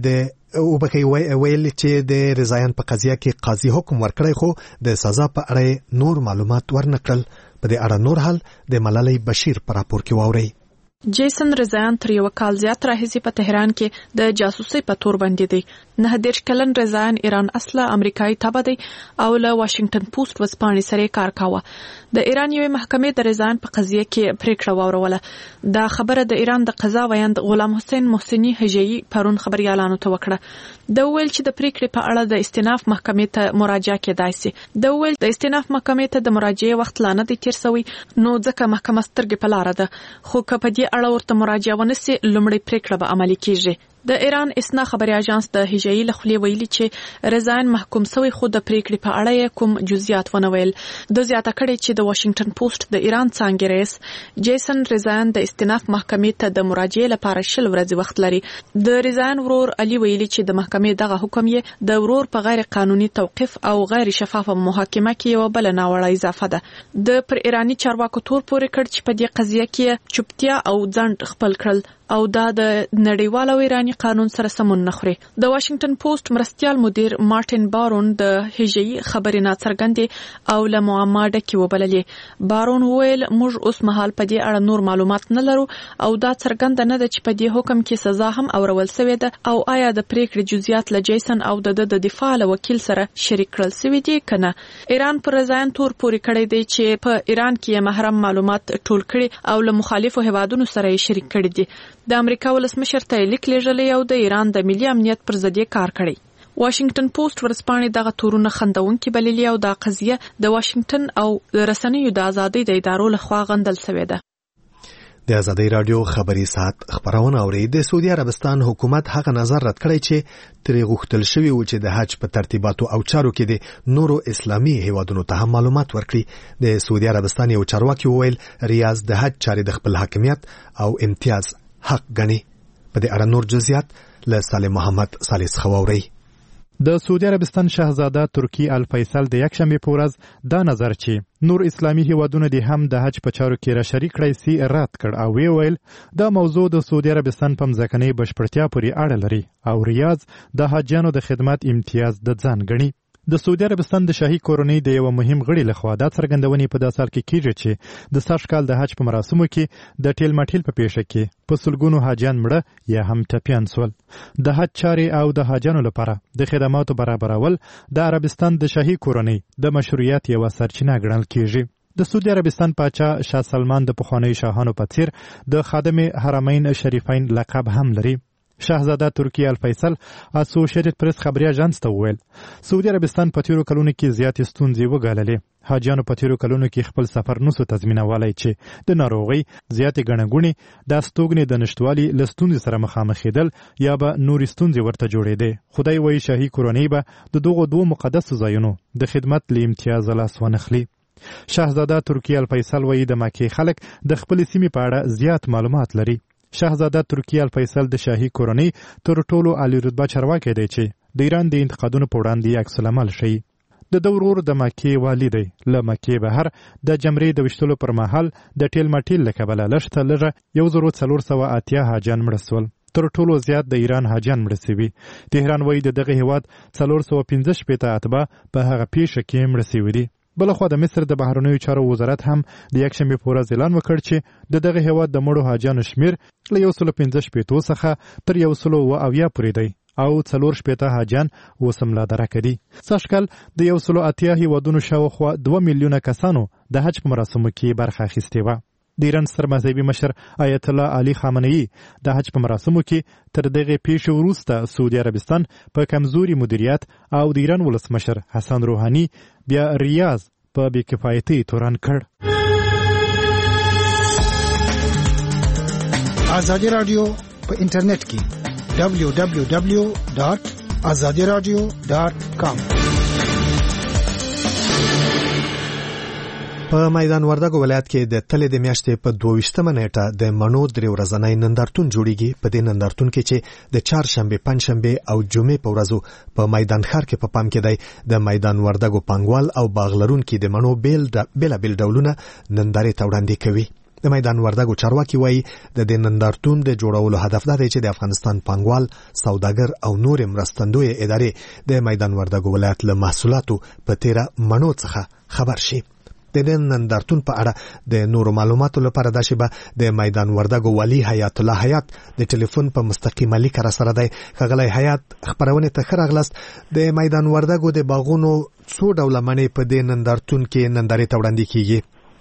د ویل چې د رضایان په قضیه کې قاضي حکم ورکړی خو د سزا په اړه نور معلومات ورنکړل په دې اړه نور حال د ملالۍ بشیر پر راپور کې واوري جیسن رضایان تر یو کال زیات راهیسې په تهران کې د جاسوسي په تور باندې دی 19 کلن رضایان ایران اصله امریکایي تابع دی او له واشنگټن پوسټ ورځپاڼې سره کار کاوه د ایران یوې محکمې د رضایان په قضیه کې پریکړه واوروله دا خبره د ایران د قضا ویاند غلام حسین محسنی هجایی پرون خبريالانو ته وکړه د ویل چې د پریکړې په اړه د استیناف محکمې ته مراجعه کېدای شي د ویل د استیناف محکمې ته د مراجعې وخت لا نه دی تیر شوی نو ځکه محکمه سترګې په لار ده خو کپدی اړه ورته مراجعه ونسي لومړی پریکړه به عملي کیږي د ایران اسنا خبري اژانس د هجایی لخوا ویلي چې رضایان محکوم شوی خو د پریکړې په اړه کوم جزئیات ونه ویل د زیاته کړي چې د واشنگټن پوسټ د ایران څنګه رئیس جیسن رضایان د استیناف محکمې ته د مراجعې لپاره 10 ورځې وخت لري د رضایان ورور علي ویلي چې د محکمې دغه حکم یې د ورور په غیر قانوني توقيف او غیر شفافه محاکمه کې یو بل ناوړه اضافه ده د پر ایرانی چارواکو تور پورې کړ چې په دې قضیه کې چوپتیا او ځنډ خپل کړل او دا د نړیوالو ایرانی قانون سره سمون نه خوري د واشنگټن پوسټ مرستيال مدیر مارټین بارون د هجایی خبري ناڅرګندې او له معما ډکې وبللې بارون ویل موږ اوس مهال په دې اړه نور معلومات نه لرو او دا څرګند نه ده چې په دې حکم کې سزا هم اورول شوې ده او آیا د پریکړې جزئیات له جیسن او د دفاع له وکیل سره شریک کړل شوی دي کنه ایران پر رضایان تور پورې کړی دی چې په ایران کې محرم معلومات ټول کړي او له مخالفو هوادونو سره شریک کړي دي د امریکا ولسمشر ته لیک لیږلی او د ایران د ملي امنیت پر ضد کار کړی واشنگټن پوسټ ورځپاڼې دغه تورونه خندونکي بللي او دا قضیه د واشنگټن او رسنیو د ازادۍ د ادارو لخوا غندل شوې ده د آزادۍ رادیو خبري ساعت خبرونه اوري د سعودي عربستان حکومت هغه نظر رد کړی چې ترې غوښتل شوی و چې د حج په ترتیباتو او چارو کې د نورو اسلامي هیوادونو ته هم معلومات ورکړي د سعودي عربستان یو چارواکي وویل ریاض د حج چارې د خپل حاکمیت او امتیاز حق غني په دې اړه نور جزئیات له صالح محمد صالح خواوري د سعودي عربستان شاهزاده ترکی الفیصل د یکشنبه په ورځ دا نظر چې نور اسلامي هیوادونه د هم د حج په چارو کې را شریک کړي سي رد کړ او ویل دا موضوع د سعودي عربستان په ځکهنۍ بشپړتیا پورې اړه لري او ریاض د حاجانو د خدمات امتیاز د ځان غني د سعودي عربستان د شاهي کورنۍ د یو مهم غړي لخوا د څرګندونې په داسال کې کیږي چې د سږ کال د حج په مراسمو کې د ټیل ماټیل په پیښه کې په سلګونو حاجان مړه یا هم ټپيان سول د حج چارې او د حاجانو لپاره د خدماتو برابرول د عربستان د شاهي کورنۍ د مشروعیت یو سرچینه ګڼل کیږي د سعودي عربستان پاچا شاه سلمان د پخوانی شاهانو په څیر د خادم حرمین شریفین لقب هم لري شاهزاده ترکی الفیصل اسوسییټډ پریس خبري اژانس ته وویل سعودي عربستان په تیرو کلونو کې زیاتې ستونزې وګاللې. حاجیانو په تیرو کلونو کې خپل سفر نسو تضمینولای چې د ناروغي زیاتې ګڼهګونې د استوګنې د نشټوالي له ستونزې سره مخامخېدل یا به نورې ستونزې ورته جوړېدې. خدای وایي شاهي کورنۍ به د دغو دوو مقدسو ځایونو د خدمت له امتیازه لاس وانخلي. شاهزاده ترکی الفیصل وایي د مکې خلک د خپل سیمې په اړه زیات معلومات لري. شاهزاده ترکی الفیصل د شاهي کورنۍ تر ټولو عالی رتبه چارواکی دی چې د ایران د انتقادونو په وړاندې عکس العمل ښیي. د دورور د مکې والی دی. له مکې بهر د جمرې د وشتلو پر مهال د ټیل مټیل له کبله لږ تر لږه 1480 حاجیان مړه سول. تر ټولو زیات د ایران حاجیان مړه سوي. تهران وایي د دغه هیواد 415 اتباع په هغه پیښه کې مړه سوي دي. بلخوا د مصر د بهرنیو چارو وزارت هم د یکشنبې په ورځ اعلان وکړ چې د دغه هیواد د مړو حاجیانو شمیر له 115 څخه تر 180 پورې دی او 4 حاجیان اوسم لا درکه دي. سږکال د 180 هیوادونو شاوخوا 2 میلیونه کسانو د حج په مراسمو کې برخه اخیستې وه. د ایران ستر مذهبي مشر آیت الله علي خامنه‌ای د حج په مراسمو کې تر دغه پیښې وروسته سعودي عربستان په کمزوري مدیریت او د ایران ولسمشر حسن روحاني بیا ریاض په بی‌کفایتۍ تورن کړ. ازادي رادیو په انټرنیټ کې www.azadiradio.com. په میدان وردګو ولایت کې د تلې د میاشتې په 22مه نیټه د مڼو 3 ورځنی نندارتون جوړیږي. په دې نندارتون کې چې د چهارشنبه، پنځشنبه او جمعې په ورځو په میدان ښار کې په پام کې دی د میدان وردګو پانګوال او باغلرونکو د مڼو بیل ډولونه نندارې ته وړاندې کوي. د میدان وردګو چارواکي وایي د دې نندارتون د جوړولو هدف دا دی چې د افغانستان پانګوال، سوداګر او نور مرستندوی ادارې د میدان وردګو ولایت له محصولاتو په تیره مڼو څخه خبر شي. د دې نندارتون په اړه د نورو معلوماتو لپاره دا شی به د میدان وردګو والی حیات الله حیات د ټلیفون په مستقیمه لیک را سره دی. ښاغلی حیات، خبرونه ته ښه راغلاست. د میدان وردګو د باغونو څو ډوله مڼې په دې نندارتون کې نندارې ته وړاندې کیږي؟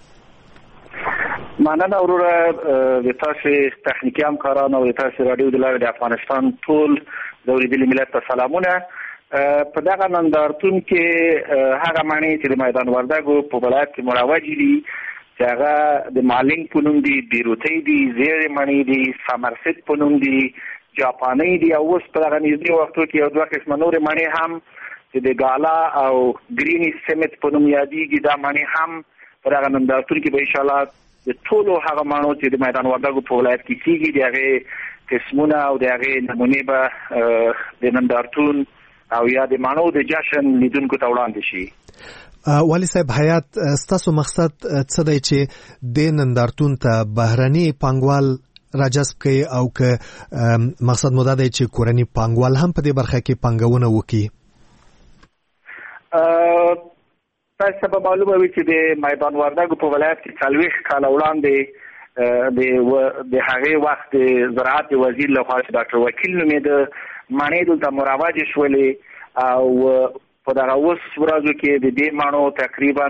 مننه وروره د تاسو تخنیکی همکاران او د تاسو رادیو د لارې د افغانستان ټول د اوریدلي ملت ته سلامونه. په دغه نندارتون کې هغه مڼې چې د میدان وردګو په ولایت کې مروج دي چې هغه د مالینګ په نوم دي، بیروتۍ دي، زیړې مڼې دي، سمرسیت په نوم دي، جاپانۍ دي او اوس په دغه نږدې وختو کې یو دوه قسمه نورې مڼې هم چې د ګالا او ګرینی سمیت په نوم یادېږي. دا مڼې هم په دغه نندارتون کې به انشاءالله د ټولو هغه مڼو چې د میدان وردګو په ولایت کې کېږي د هغې قسمونه او د هغې نمونې به د نندارتون او یا د مڼو د جشن لیدونکو ته وړاندې شي. والی صاحب، حیات، ستاسو مقصد څه دی چې د نندارتون ته بهرني پانګوال راجذب کړي او که مقصد مو دا دی چې کورني پانګوال هم په دې برخه کې پانګونه وکړي؟ تاسو ته معلومه وي چې د میدان وردګو په ولایت کې 40 کاله وړاندې د هغې وخت د زراعت وزیر لخوا چې ډاکټر وکیل نومېده مڼې دلته مروجې شولې او په دغه اوس ورځو کې د دې مڼو تقریبا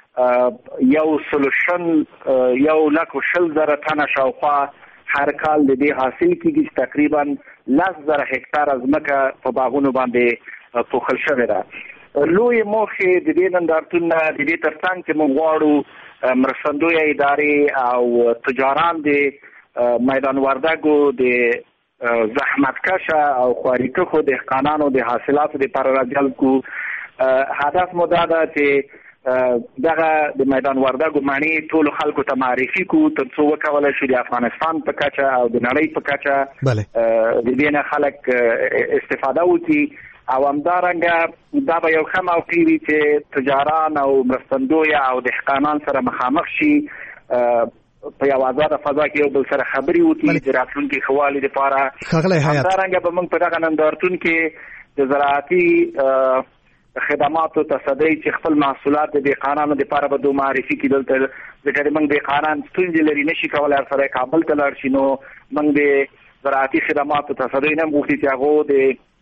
1,20,000 تنه شاوخوا هر کال د دې حاصل کېږي چې تقریبا 10,000 هکتاره ځمکه په باغونو باندې پوښل شوې ده. لوی موخې د دې نندارتون د دې ترڅنګ چې موږ غواړو مرستندویه ادارې او تجاران د میدان وردګو د زحمتکشه او خواریکښو دهقانانو د حاصلاتو لپاره راجلب کړو. هدف مو دا ده چې دغه د میدان وردګو مڼې ټولو خلکو ته معرفي کړو تر څو وکولی شو د افغانستان په کچه او د نړۍ په کچه د دې نه خلک استفاده وکړي او همدارنګه دا به یو ښه موقع وي چې تجاران او مرستندویه او دهقانان سره مخامخ شي، په یو آزاده فضا کې یو بل سره خبرې وکړي د راتلونکي ښه والي دپاره. همدارنګه به موږ په دغه نندارتون کې د زراعتي خدماتو تصدۍ چې خپل محصولات د دهقانانو لپاره به دوی معرفي کړي. دلته ځکه موږ دهقانان ستونزې لري، نشي کولی هر سړی کابل ته لاړ شي، نو موږ د زراعتي خدماتو تصدۍ نه غوښتي چې هغو د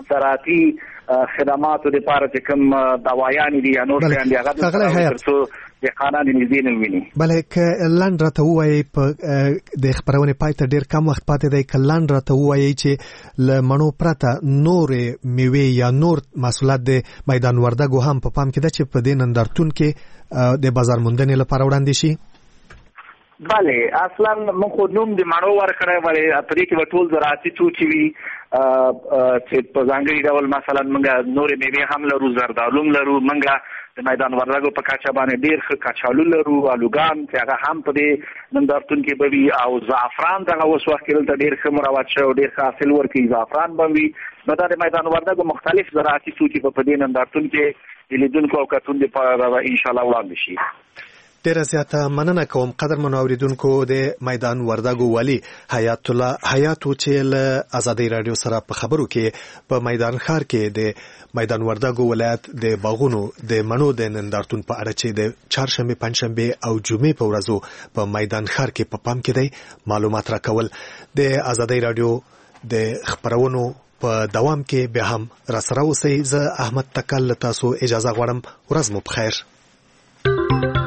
زراعتي خدماتو لپاره چې کوم دوايان دي یا نور څه دي هغه ترڅو د قانون نږدې نه ویني. بلې ک لاند راته وایي په د خبرونه پاتې ډیر کم وخت پاتې دی ک لاند راته وایي چې ل مڼو پرته نور میوه یا نور محصولات د میدان وردګو هم په پام کې ده چې په دې نندارتون کې د بازار موندنې لپاره وړاندې شي. بله اصلا موږ خو نوم د مڼو ورکړی ولې په دې کې به ټول زراعتي توکي وي چې په ځانګړي ډول مثلا موږ نورې میوې هم لرو، زردالو هم لرو، موږ د میدان وردګو په کچه باندې ډېر ښه کچالو لرو، الوګان چې هغه هم په دې نندارتون کې به وي، او زعفران دغه اوس وخت کې دلته ډېر ښه مروج شوی او ډېر ښه حاصل ورکوي، زعفران به وي. نو دا د میدان وردګو مختلف زراعتي توکي به په دې نندارتون کې د لیدونکو او کتونکو لپاره انشاءالله وړاندې شي. ډیره زیاته مننه کوم قدرمنو اوریدونکو د میدان وردګو والی حیات الله حیاتو چې له آزادۍ رادیو سره په خبرو کې په میدان ښار کې د میدان وردګو ولایت د باغونو د مڼو د نندارتون په اړه چې د چهارشنبه، پنځشنبه او جمعې په ورځو په میدان ښار کې په پام کې دی معلومات راکول. د آزادۍ رادیو د خبرونو په دوام کې به هم راسره اوسئ. زه احمد تکل تاسو اجازه غواړم. ورځ مو بخیر.